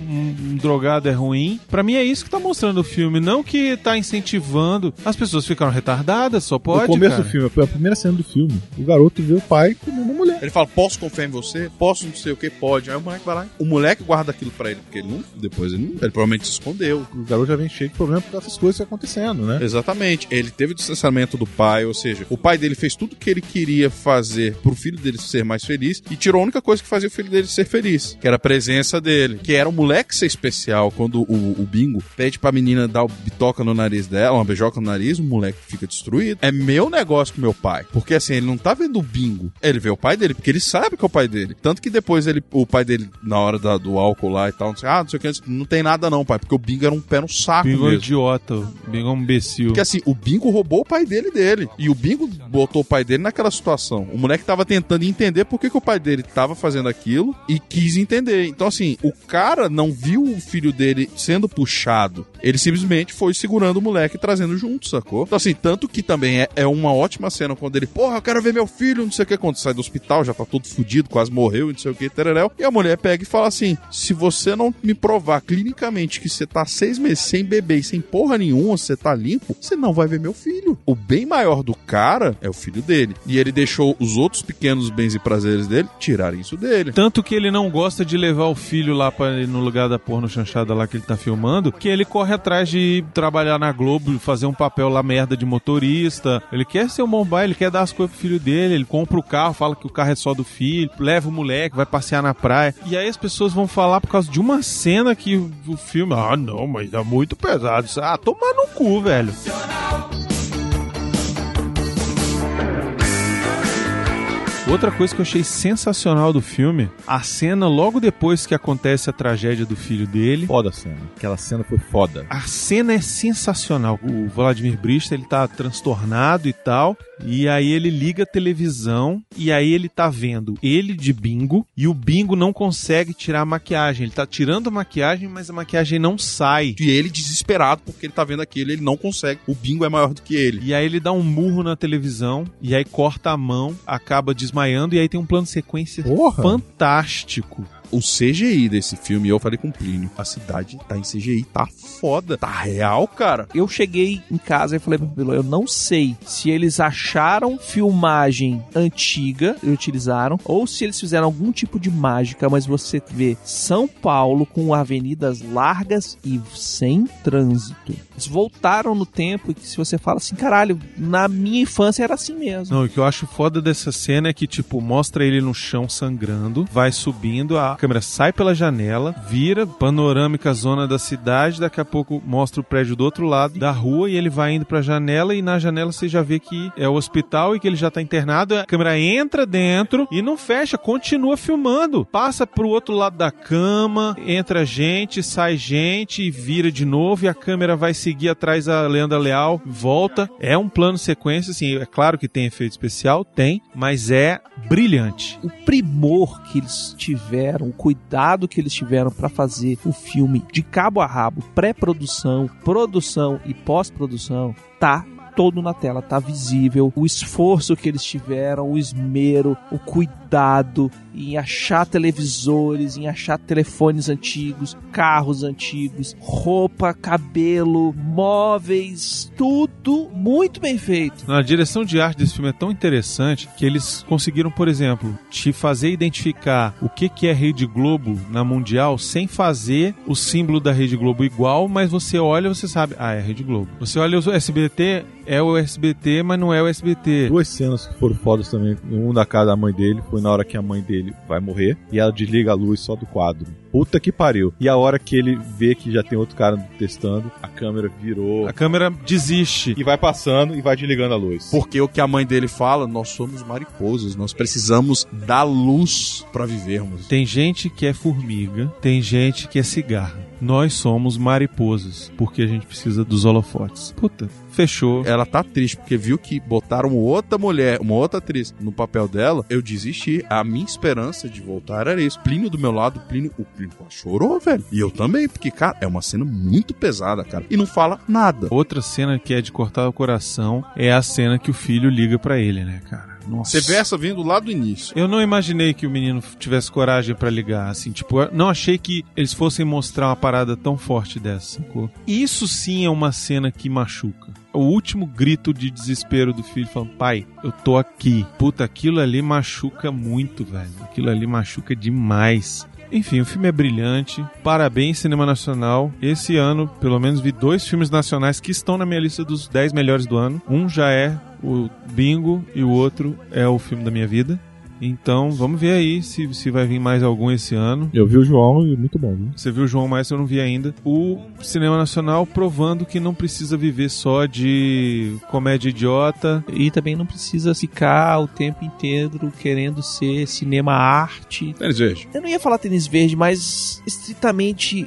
um drogado é ruim. Pra mim é isso que tá mostrando o filme, não que tá incentivando. As pessoas ficaram retardadas, só pode, No começo cara. do filme, foi a primeira cena do filme. O garoto vê o pai comendo uma mulher. Ele fala, posso confiar em você? Posso não sei o que? Pode. Aí o moleque vai lá. O moleque guarda aquilo pra ele, porque ele não, depois ele provavelmente se escondeu. O garoto já vem cheio de problema por essas coisas acontecendo, né? Exatamente. Ele teve o distanciamento do pai, ou seja, o pai dele fez tudo que ele queria fazer pro filho dele ser mais feliz e tirou a única coisa que fazia o filho dele ser feliz, que era a presença dele, que era o moleque ser especial. Quando o Bingo pede pra menina dar o bitoca no nariz dela, uma beijoca no nariz, o moleque fica destruído. É meu negócio com meu pai. Porque assim, ele não tá vendo o Bingo, ele vê o pai dele, porque ele sabe que é o pai dele. Tanto que depois o pai dele, na hora do álcool lá e tal, não sei o que, não tem nada não, pai, porque o Bingo era um pé no saco Bingo é um mesmo. idiota, o Bingo é um imbecil. Porque assim, o Bingo roubou o pai dele. E o Bingo botou o pai dele naquela situação. O moleque tava tentando entender por que o pai dele tava fazendo aquilo e quis entender. Então assim, o cara não viu o filho dele sendo puxado. Ele simplesmente foi segurando o moleque e trazendo junto, sacou? Então assim, tanto que também é uma ótima cena quando ele, eu quero ver meu filho, não sei o que, quando sai do hospital, já tá todo fudido, quase morreu, não sei o que, tereréu. E a mulher pega e fala assim, se você não me provar clinicamente que você tá 6 meses sem beber e sem porra nenhuma, você tá limpo, você não vai ver meu filho. O bem maior do cara é o filho dele. E ele deixou os outros pequenos bens e prazeres dele tirarem isso dele. Tanto que ele não gosta de levar o filho lá no lugar da porno chanchada lá que ele tá filmando, que ele corre atrás de trabalhar na Globo, fazer um papel lá merda de motorista. Ele quer ser um bom pai, ele quer dar as coisas pro filho dele, ele compra o carro, fala que o carro é só do filho, leva o moleque, vai passear na praia. E aí as pessoas vão falar por causa de uma cena que o filme, não, mas é muito pesado. Tomar no cu, velho. Outra coisa que eu achei sensacional do filme, a cena logo depois que acontece a tragédia do filho dele. Foda a cena. Aquela cena foi foda. A cena é sensacional. O Vladimir Brista, ele tá transtornado e tal, e aí ele liga a televisão, e aí ele tá vendo ele de Bingo, e o Bingo não consegue tirar a maquiagem. Ele tá tirando a maquiagem, mas a maquiagem não sai. E ele desesperado, porque ele tá vendo aquilo, ele não consegue. O Bingo é maior do que ele. E aí ele dá um murro na televisão, e aí corta a mão, acaba desmaiando, e aí tem um plano de sequência fantástico. O CGI desse filme, eu falei com o Plínio, a cidade tá em CGI, tá foda, tá real, cara. Eu cheguei em casa e falei pro Bilo, eu não sei se eles acharam filmagem antiga e utilizaram, ou se eles fizeram algum tipo de mágica, mas você vê São Paulo com avenidas largas e sem trânsito. Eles voltaram no tempo e se você fala assim, caralho, na minha infância era assim mesmo. Não, o que eu acho foda dessa cena é que, tipo, mostra ele no chão sangrando, vai subindo, a câmera sai pela janela, vira, panorâmica zona da cidade, daqui a pouco mostra o prédio do outro lado da rua e ele vai indo pra janela e na janela você já vê que é o hospital e que ele já tá internado, a câmera entra dentro e não fecha, continua filmando, passa pro outro lado da cama, entra gente, sai gente e vira de novo e a câmera vai seguir atrás da Leandra Leal, volta, é um plano sequência, assim, é claro que tem efeito especial, tem, mas é brilhante. O primor que eles tiveram, o cuidado que eles tiveram pra fazer o filme de cabo a rabo, pré-produção, produção e pós-produção, tá todo na tela, tá visível. O esforço que eles tiveram, o esmero, o cuidado em achar televisores, em achar telefones antigos, carros antigos, roupa, cabelo, móveis, tudo muito bem feito. A direção de arte desse filme é tão interessante que eles conseguiram, por exemplo, te fazer identificar o que é Rede Globo na Mundial sem fazer o símbolo da Rede Globo igual, mas você olha e você sabe, é a Rede Globo. Você olha o SBT, é o SBT, mas não é o SBT. Duas cenas que foram fodas também. Um da casa da mãe dele foi na hora que a mãe dele vai morrer e ela desliga a luz só do quadro. Puta que pariu. E a hora que ele vê que já tem outro cara testando, a câmera virou. A câmera desiste. E vai passando e vai desligando a luz. Porque o que a mãe dele fala, nós somos mariposas, nós precisamos da luz pra vivermos. Tem gente que é formiga, tem gente que é cigarra. Nós somos mariposas, porque a gente precisa dos holofotes. Puta, fechou. Ela tá triste, porque viu que botaram outra mulher, uma outra atriz no papel dela. Eu desisti. A minha esperança de voltar era isso. Plínio do meu lado, o Plínio chorou, velho. E eu também, porque, cara, é uma cena muito pesada, cara. E não fala nada. Outra cena que é de cortar o coração é a cena que o filho liga pra ele, né, cara? Nossa. Você vê essa vindo lá do início. Eu não imaginei que o menino tivesse coragem pra ligar, assim, tipo, eu não achei que eles fossem mostrar uma parada tão forte dessa, sacou? Isso sim é uma cena que machuca. O último grito de desespero do filho falando, pai, eu tô aqui. Puta, aquilo ali machuca muito, velho. Aquilo ali machuca demais. Enfim, o filme é brilhante. Parabéns, Cinema Nacional. Esse ano, pelo menos, vi 2 filmes nacionais que estão na minha lista dos 10 melhores do ano. Um já é o Bingo e o outro é o filme da minha vida. Então, vamos ver aí se vai vir mais algum esse ano. Eu vi o João e muito bom, viu? Você viu o João, mas eu não vi ainda. O Cinema Nacional provando que não precisa viver só de comédia idiota. E também não precisa ficar o tempo inteiro querendo ser cinema arte. Tênis verde. Eu não ia falar tênis verde, mas estritamente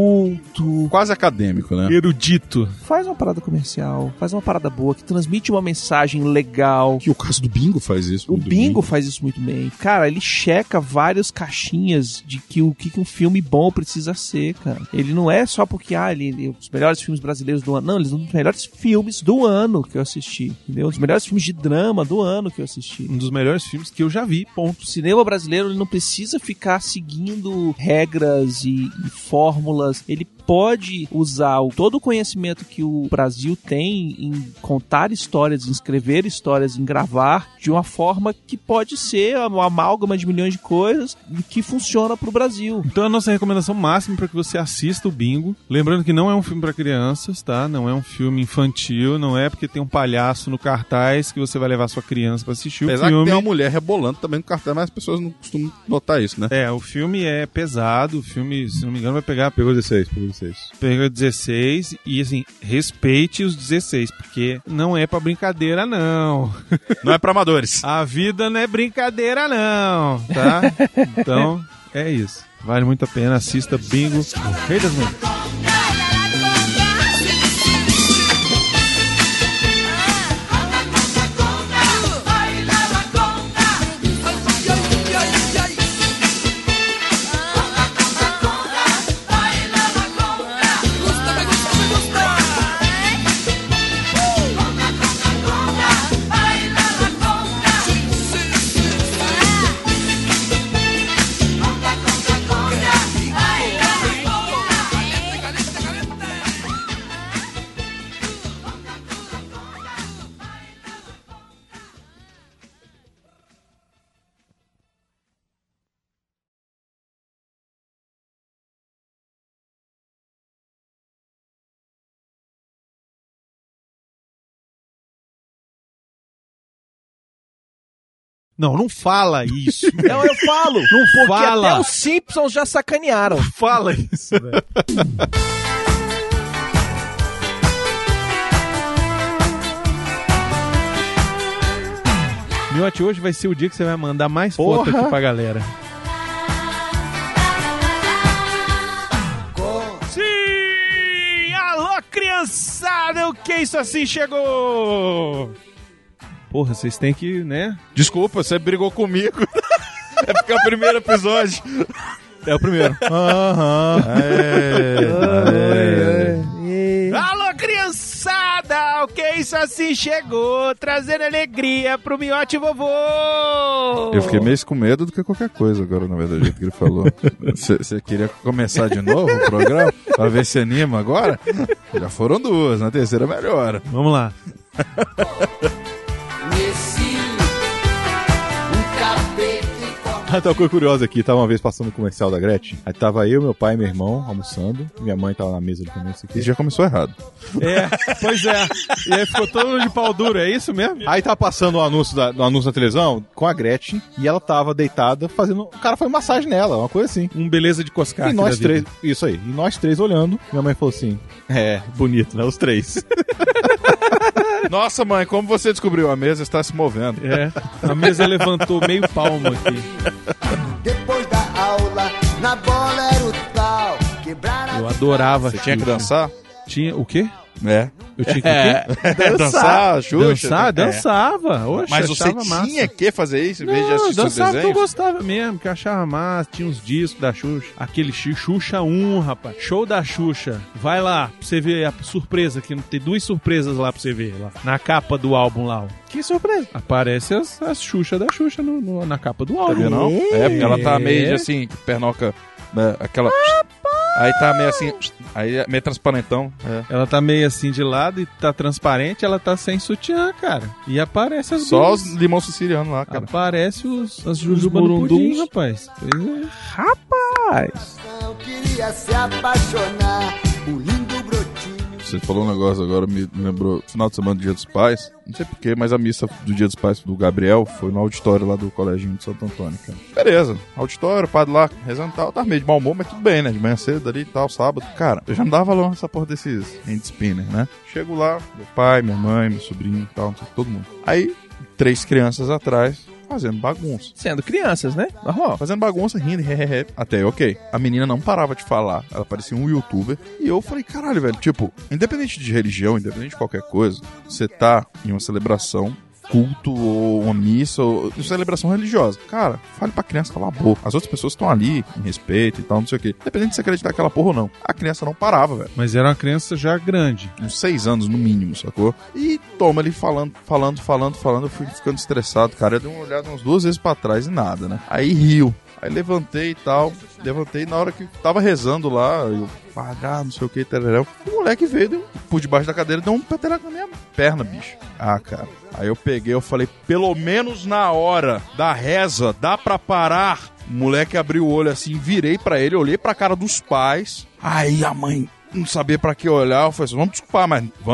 culto. Quase acadêmico, né? Erudito. Faz uma parada comercial, faz uma parada boa, que transmite uma mensagem legal. Que o caso do Bingo faz isso. O Bingo faz isso muito bem. Cara, ele checa várias caixinhas de que o que um filme bom precisa ser, cara. Ele não é só porque, os melhores filmes brasileiros do ano. Não, eles são os melhores filmes do ano que eu assisti, entendeu? Os melhores filmes de drama do ano que eu assisti. Um dos melhores filmes que eu já vi, ponto. O cinema brasileiro, ele não precisa ficar seguindo regras e fórmulas. Ele pode usar todo o conhecimento que o Brasil tem em contar histórias, em escrever histórias, em gravar, de uma forma que pode ser uma amálgama de milhões de coisas que funciona pro Brasil. Então a nossa recomendação máxima para que você assista o Bingo. Lembrando que não é um filme para crianças, tá? Não é um filme infantil, não é porque tem um palhaço no cartaz que você vai levar sua criança para assistir Apesar o filme. Que tem uma mulher rebolando também no cartaz, mas as pessoas não costumam notar isso, né? É, o filme é pesado, o filme, se não me engano, vai pegar... Pegou 16. 16. Pega 16 e, assim, respeite os 16, porque não é pra brincadeira, não. Não é pra amadores. A vida não é brincadeira, não, tá? Então, é isso. Vale muito a pena. Assista Bingo, o Rei das Manhãs. Não, não fala isso. Não, eu falo. Não porque fala. Até os Simpsons já sacanearam. Fala isso, velho. Miote, hoje vai ser o dia que você vai mandar mais foto aqui pra galera. Sim! Alô, criançada! O que isso assim chegou? Porra, vocês têm que, né? Desculpa, você brigou comigo. É porque é o primeiro episódio. É o primeiro. Aham. Alô, criançada! O que isso assim chegou? Trazendo alegria pro Miote Vovô! Eu fiquei meio com medo do que qualquer coisa agora, na verdade, do jeito que ele falou. Você queria começar de novo o programa? Pra ver se anima agora? Já foram duas, na terceira melhora. Vamos lá. Tem uma coisa curiosa aqui, tava uma vez passando o comercial da Gretchen, aí tava eu, meu pai e meu irmão almoçando, minha mãe tava na mesa também, isso aqui. E já começou errado. É, pois é. E aí ficou todo mundo de pau duro, é isso mesmo? Aí tava passando o anúncio na televisão com a Gretchen e ela tava deitada fazendo. O cara foi massagem nela, uma coisa assim. Um beleza de coscar. E nós três, isso aí, e nós três olhando, minha mãe falou assim: é, bonito, né? Os três. Nossa, mãe, como você descobriu? A mesa está se movendo. É, a mesa levantou meio palmo aqui. Depois da aula, na bola era o tal. Quebrar Eu adorava. Você tinha que dançar? Tinha o quê? É. Eu tinha que o quê? Dançar, Xuxa. Dançava. Oxe, mas você massa. tinha que fazer isso em vez de assistir os dançava que eu desenhos? gostava mesmo, que eu achava massa. Tinha uns discos da Xuxa. Aquele Xuxa 1, rapaz. Show da Xuxa. Vai lá pra você ver a surpresa, que tem duas surpresas lá pra você ver. Lá, na capa do álbum lá. Que surpresa. Aparece as Xuxa da Xuxa na capa do álbum. Tá vendo, não? É, porque ela tá meio de assim, pernoca, né, aquela... Aí tá meio assim, aí é meio transparentão. É. Ela tá meio assim de lado e tá transparente, ela tá sem sutiã, cara. E aparece as só duas. os limão siciliano lá, cara. Aparece as jujuba do pudim, rapaz. Pois é. Rapaz! Eu queria se apaixonar, o lindo brotinho. Você falou um negócio agora, me lembrou, final de semana do Dia dos Pais, não sei porquê, mas a missa do Dia dos Pais do Gabriel foi no auditório lá do Coleginho de Santo Antônio, cara. Beleza, auditório, padre lá, rezando e tal, tava meio de mau humor, mas tudo bem, né, de manhã cedo ali e tal, sábado. Cara, eu já não dava valor nessa porra desses hand spinner, né. Chego lá, meu pai, minha mãe, meu sobrinho e tal, não sei, todo mundo. Aí, 3 crianças atrás, fazendo bagunça. Sendo crianças, né? Normal. Fazendo bagunça, rindo, até aí, ok. A menina não parava de falar, ela parecia um youtuber, e eu falei, caralho, velho, tipo, independente de religião, independente de qualquer coisa, você tá em uma celebração, culto, ou uma missa, ou uma celebração religiosa. Cara, fale pra criança calar a boca. As outras pessoas estão ali, em respeito e tal, não sei o quê. Independente de você acreditar naquela porra ou não. A criança não parava, velho. Mas era uma criança já grande. Uns 6 anos, no mínimo, sacou? E toma ali falando, eu fui ficando estressado, cara. Eu dei uma olhada umas 2 vezes pra trás e nada, né? Aí riu. Aí levantei e tal, na hora que tava rezando lá, eu, não sei o que, tererão. O moleque veio, por debaixo da cadeira, deu um peteleco na minha perna, bicho. Ah, cara. Aí eu peguei, eu falei, pelo menos na hora da reza, dá pra parar? O moleque abriu o olho assim, virei pra ele, olhei pra cara dos pais. Aí a mãe não sabia pra que olhar, eu falei assim, vamos desculpar, mas vamos, né?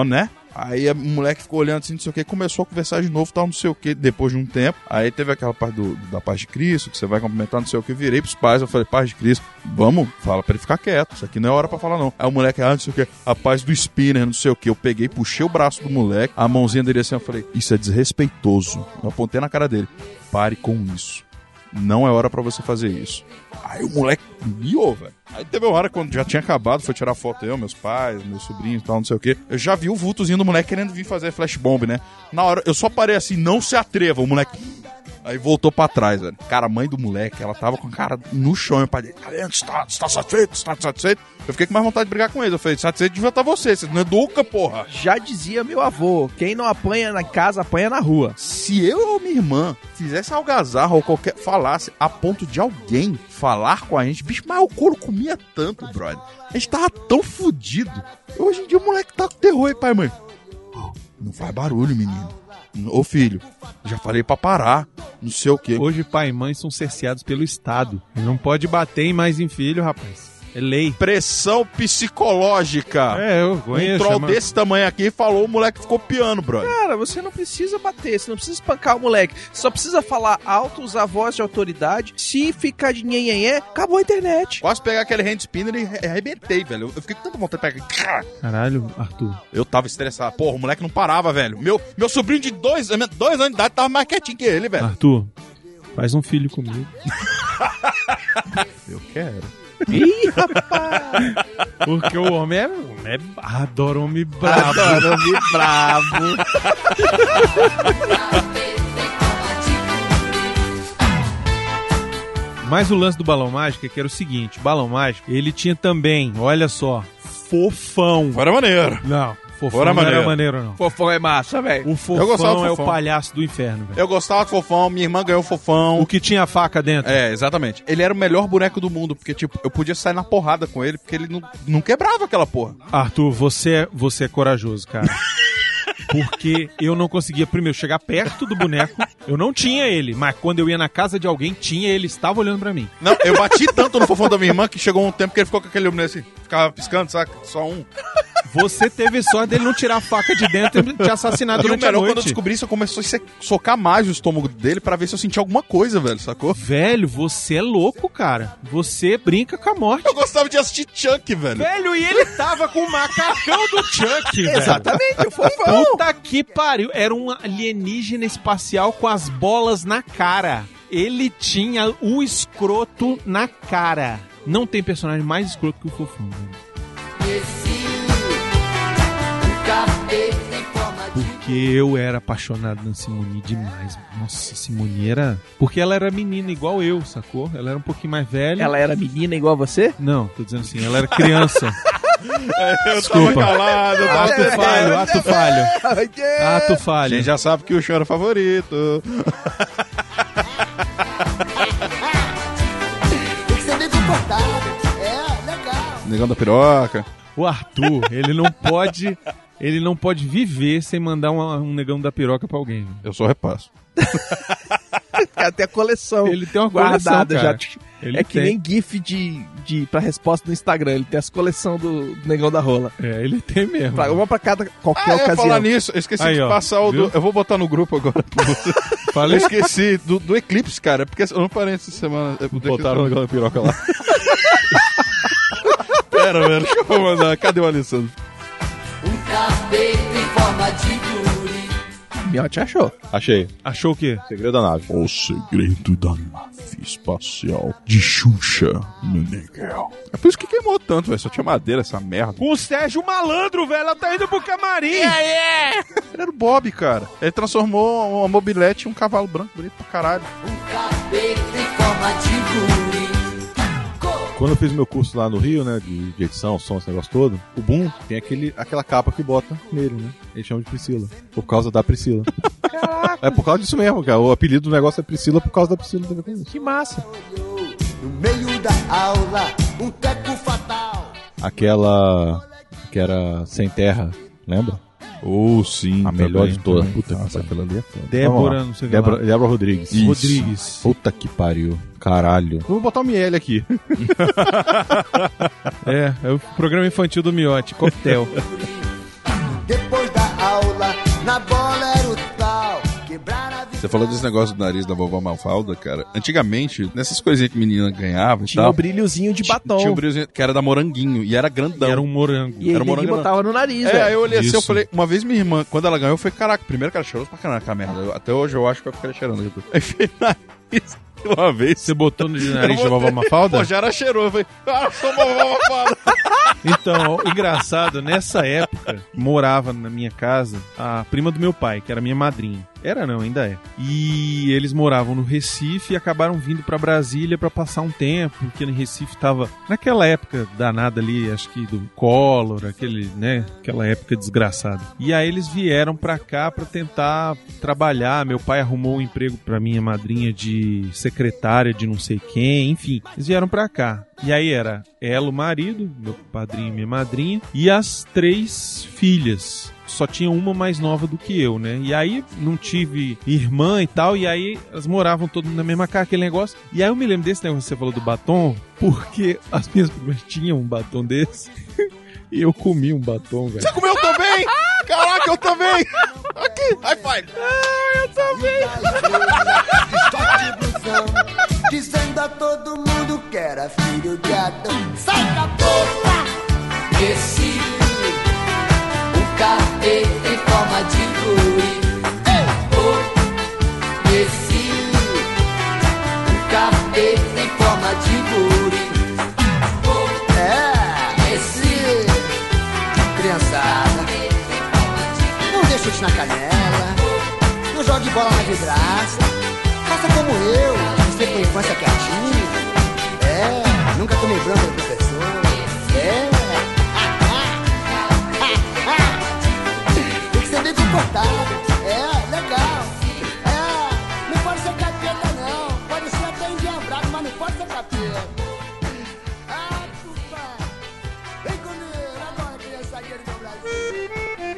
Aí o moleque ficou olhando assim, não sei o que, começou a conversar de novo, tal, não sei o que, depois de um tempo. Aí teve aquela parte da paz de Cristo, que você vai cumprimentar, não sei o que. Virei pros pais, eu falei, paz de Cristo, vamos, fala pra ele ficar quieto, isso aqui não é hora pra falar não. Aí o moleque, não sei o que, a paz do Spinner, não sei o que. Eu peguei, puxei o braço do moleque, a mãozinha dele assim, eu falei, isso é desrespeitoso. Eu apontei na cara dele, pare com isso. Não é hora pra você fazer isso. Aí o moleque miou, velho. Aí teve uma hora quando já tinha acabado, foi tirar foto eu, meus pais, meus sobrinhos e tal, não sei o que. Eu já vi o vultozinho do moleque querendo vir fazer flash bomb, né? Na hora, eu só parei assim, não se atreva, o moleque... Aí voltou pra trás, velho. Cara, a mãe do moleque, ela tava com a cara no chão. Meu pai dele, tá satisfeito? Está satisfeito? Eu fiquei com mais vontade de brigar com ele. Eu falei, satisfeito devia estar você não educa, porra. Já dizia meu avô, quem não apanha na casa, apanha na rua. Se eu ou minha irmã fizesse algazarra ou qualquer... falasse a ponto de alguém falar com a gente, bicho, mas o couro comia tanto, brother. A gente tava tão fudido. Hoje em dia o moleque tá com terror aí, pai e mãe. Não faz barulho, menino. Ô filho, já falei pra parar, não sei o quê. Hoje pai e mãe são cerceados pelo Estado. Não pode bater mais em filho, rapaz. É lei. Pressão psicológica. Eu conheço. Um troll desse tamanho aqui falou, o moleque ficou piano, brother. Cara, você não precisa bater, você não precisa espancar o moleque. Você só precisa falar alto, usar voz de autoridade. Se ficar de nhenhenhé, acabou a internet. Quase pegar aquele hand spinner e arrebentei, velho. Eu fiquei com tanta vontade de pegar. Caralho, Arthur. Eu tava estressado. Porra, o moleque não parava, velho. Meu sobrinho de 2 anos de idade tava mais quietinho que ele, velho. Arthur, faz um filho comigo. Eu quero. Ih, rapaz! Porque o homem adora homem brabo. Adora homem brabo. Mas o lance do balão mágico é que era o seguinte, o balão mágico, ele tinha também, olha só, fofão. Fora maneiro. Não. Fofão não era maneiro, não. Fofão é massa, velho. O fofão é o palhaço do inferno, velho. Eu gostava do fofão, minha irmã ganhou o fofão. O que tinha a faca dentro. É, exatamente. Ele era o melhor boneco do mundo, porque, tipo, eu podia sair na porrada com ele, porque ele não quebrava aquela porra. Arthur, você é corajoso, cara. Porque eu não conseguia, primeiro, chegar perto do boneco. Eu não tinha ele, mas quando eu ia na casa de alguém, tinha ele, estava olhando pra mim. Não, eu bati tanto no fofão da minha irmã que chegou um tempo que ele ficou com aquele olho assim, ficava piscando, saca? Só um. Você teve sorte dele não tirar a faca de dentro e te assassinar durante a noite. Quando eu descobri isso, eu comecei a socar mais o estômago dele pra ver se eu sentia alguma coisa, velho, sacou? Velho, você é louco, cara. Você brinca com a morte. Eu gostava de assistir Chuck, velho. Velho, e ele tava com o macacão do Chuck, velho. Exatamente, o fofão. Puta que pariu. Era um alienígena espacial com as bolas na cara. Ele tinha o escroto na cara. Não tem personagem mais escroto que o fofão, velho. Porque eu era apaixonado na Simone demais. Nossa, Simone era... Porque ela era menina igual eu, sacou? Ela era um pouquinho mais velha. Ela era menina igual você? Não, tô dizendo assim, ela era criança. Eu tava calado. Ato falho. A gente já sabe que o show era favorito. Tem que ser meio comportado. É, legal. Negão da piroca. O Arthur, ele não pode viver sem mandar um negão da piroca pra alguém. Eu só repasso. Até a coleção. Ele tem uma guardada coleção, já. É que nem GIF pra resposta no Instagram. Ele tem as coleções do negão da rola. É, ele tem mesmo. Uma pra qualquer ocasião. Falar nisso, eu esqueci de passar o do... Eu vou botar no grupo agora. Eu esqueci do Eclipse, cara. Porque eu não parei essa semana. Botaram o negão da piroca lá. Pera, velho, deixa eu mandar. Cadê o Alessandro? Um tapete em forma de guri. Miotti achou. Achei. Achou o quê? Segredo da nave. O segredo da nave espacial de Xuxa Meneghel. É por isso que queimou tanto, velho. Só tinha madeira essa merda. Com o Sérgio Malandro, velho. Ela tá indo pro camarim. Ele era o Bob, cara. Ele transformou uma mobilete em um cavalo branco bonito pra caralho. Um tapete em forma de guri. Quando eu fiz meu curso lá no Rio, né, de edição, som, esse negócio todo, o Boom tem aquela capa que bota nele, né? Eles chamam de Priscila. Por causa da Priscila. Caraca. É por causa disso mesmo, cara. O apelido do negócio é Priscila por causa da Priscila. Que massa. No meio da aula, um teco fatal. Aquela que era Sem Terra, lembra? Sim. A melhor de todas. Também. Puta que pariu. Ali é foda. Débora, não sei o que lá. Débora Rodrigues. Isso. Rodrigues. Puta que pariu. Caralho. Vou botar o Miele aqui. É o programa infantil do Miotti, Coquetel. Depois da Na bola era o tal, quebrar a Você falou desse negócio do nariz da vovó Mafalda, cara. Antigamente, nessas coisinhas que menina ganhava e Tinha tal... um brilhozinho de batom. Tinha um brilhozinho que era da Moranguinho e era grandão. Era um morango. E Era um ele morango botava no nariz, É, velho. aí eu olhei assim, Isso. eu falei... Uma vez minha irmã, quando ela ganhou, eu falei, caraca, primeiro que ela cheiroso pra caramba aquela merda. Até hoje eu acho que eu ficaria cheirando. Aí fez nariz uma vez. Você botou no nariz de Eu vovó botei- Mafalda? Pô, já era cheiroso. Eu falei, ah, sou vovó Mafalda. Então, engraçado, nessa época, morava na minha casa a prima do meu pai, que era minha madrinha. Era não, ainda é. E eles moravam no Recife e acabaram vindo pra Brasília pra passar um tempo, porque no Recife tava naquela época danada ali, acho que do Collor, aquela época desgraçada. E aí eles vieram pra cá pra tentar trabalhar. Meu pai arrumou um emprego pra minha madrinha de secretária de não sei quem, enfim. Eles vieram pra cá. E aí era ela, o marido, meu padrinho e minha madrinha, e as 3 filhas. Só tinha uma mais nova do que eu, né? E aí não tive irmã e tal, e aí elas moravam todas na mesma casa, aquele negócio. E aí eu me lembro desse negócio que você falou do batom, porque as minhas primas tinham um batom desse, e eu comi um batom, velho. Você comeu também? Caraca, eu também. Aqui, high five. eu também. Dizendo a todo mundo que era filho de Adão. Saca a boca! Esse o carpê em forma de guri. Esse o carpê em forma de guri. Esse criançada, não deixa chute na canela, não jogue bola na vidraça. Faça como eu, você com a infância quietinho. Nunca tomei bronca do professor. Tem que ser bem comportado. Legal. Não pode ser capeta não. Pode ser até endiabrado, mas não pode ser capeta. Pupa. Vem comigo agora, criançadinha do meu Brasil.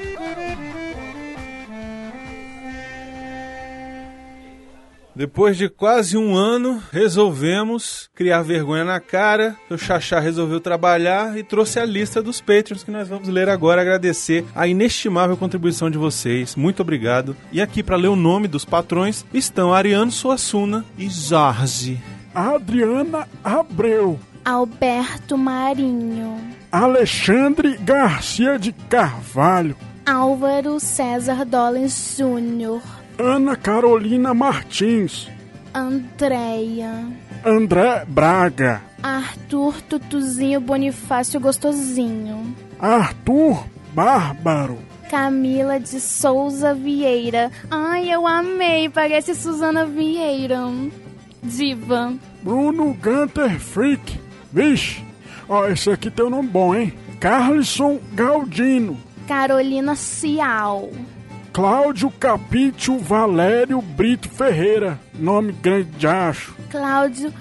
Depois de quase um ano, resolvemos criar vergonha na cara. O Xaxá resolveu trabalhar e trouxe a lista dos Patreons que nós vamos ler agora. Agradecer a inestimável contribuição de vocês. Muito obrigado. E aqui para ler o nome dos patrões estão Ariano Suassuna e Jorge. Adriana Abreu. Alberto Marinho. Alexandre Garcia de Carvalho. Álvaro César Dollens Júnior. Ana Carolina Martins. Andréia. André Braga. Arthur Tutuzinho Bonifácio Gostosinho. Arthur Bárbaro. Camila de Souza Vieira. Ai, eu amei, parece Suzana Vieira. Diva. Bruno Gunter Freak. Vixe, esse aqui tem um nome bom, hein? Carlson Galdino. Carolina Cial. Cláudio Capítio Valério Brito Ferreira. Nome grande de acho. Cláudio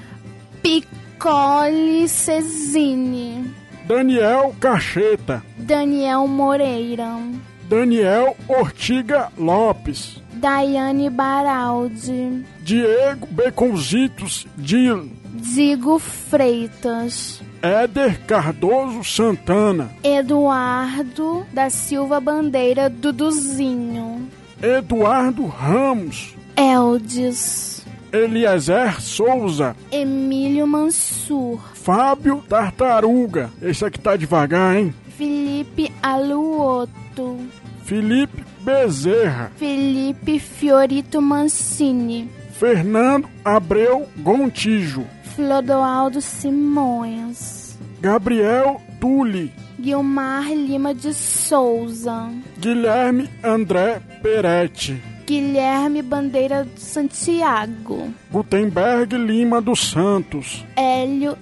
Piccoli Cesini. Daniel Cacheta. Daniel Moreira. Daniel Ortiga Lopes. Daiane Baraldi. Diego Beconzitos Dil. Digo Freitas. Éder Cardoso Santana. Eduardo da Silva Bandeira Duduzinho. Eduardo Ramos. Eldes. Eliezer Souza. Emílio Mansur. Fábio Tartaruga. Esse aqui tá devagar, hein? Felipe Aluoto. Felipe Bezerra. Felipe Fiorito Mancini. Fernando Abreu Gontijo. Clodoaldo Simões. Gabriel Tule. Guilmar Lima de Souza. Guilherme André Peretti. Guilherme Bandeira de Santiago. Gutenberg Lima dos Santos. Hélio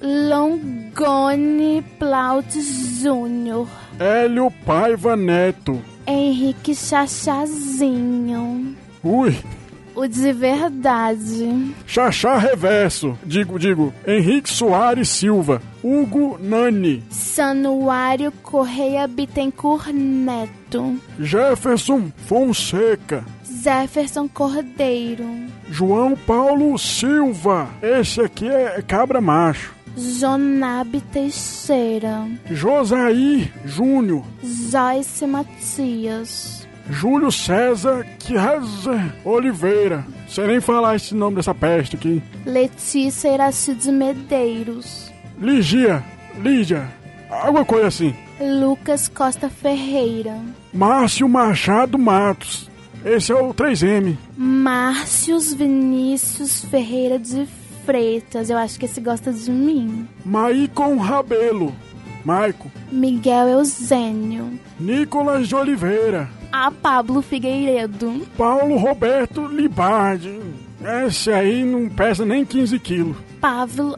Longoni Plautes Júnior. Hélio Paiva Neto. Henrique Chachazinho. Ui. O de verdade. Xaxá Reverso. Digo. Henrique Soares Silva. Hugo Nani. Sanuário Correia Bittencourt Neto. Jefferson Fonseca. Jefferson Cordeiro. João Paulo Silva. Esse aqui é cabra macho. Jonabe Teixeira. Josair Júnior. Joyce Matias. Júlio César Oliveira. Sei nem falar esse nome dessa peste aqui. Letícia Iraci de Medeiros. Lídia. Alguma coisa assim. Lucas Costa Ferreira. Márcio Machado Matos. Esse é o 3M. Márcios Vinícius Ferreira de Freitas. Eu acho que esse gosta de mim. Maicon Rabelo. Maicon. Miguel Eusênio. Nicolas de Oliveira. Pablo Figueiredo. Paulo Roberto Libardi. Esse aí não pesa nem 15 quilos. Pávilo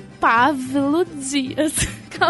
Dias.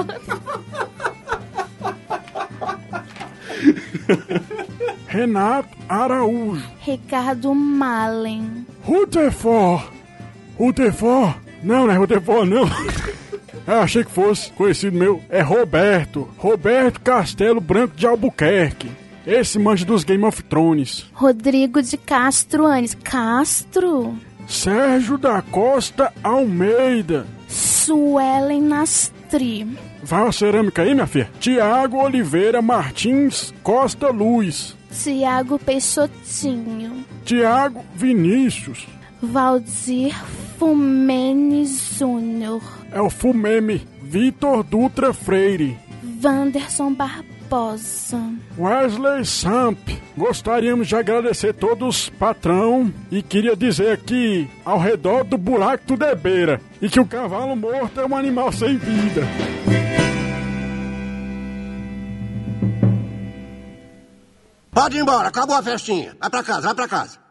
Renato Araújo. Ricardo Malen. Rutherford? Não é Rutherford, não. Achei que fosse conhecido meu. É Roberto Castelo Branco de Albuquerque. Esse manja dos Game of Thrones. Rodrigo de Castro Anes. Castro? Sérgio da Costa Almeida. Suelen Nastri. Vai uma cerâmica aí, minha filha. Tiago Oliveira Martins Costa Luz. Tiago Peixotinho. Tiago Vinícius. Valdir Fumene Júnior. É o Fumeme. Vitor Dutra Freire. Wanderson Barbosa. Wesley Samp. Gostaríamos de agradecer todos, patrão, e queria dizer aqui, ao redor do buraco tudo é beira, e que o cavalo morto é um animal sem vida. Pode ir embora, acabou a festinha. Vai pra casa.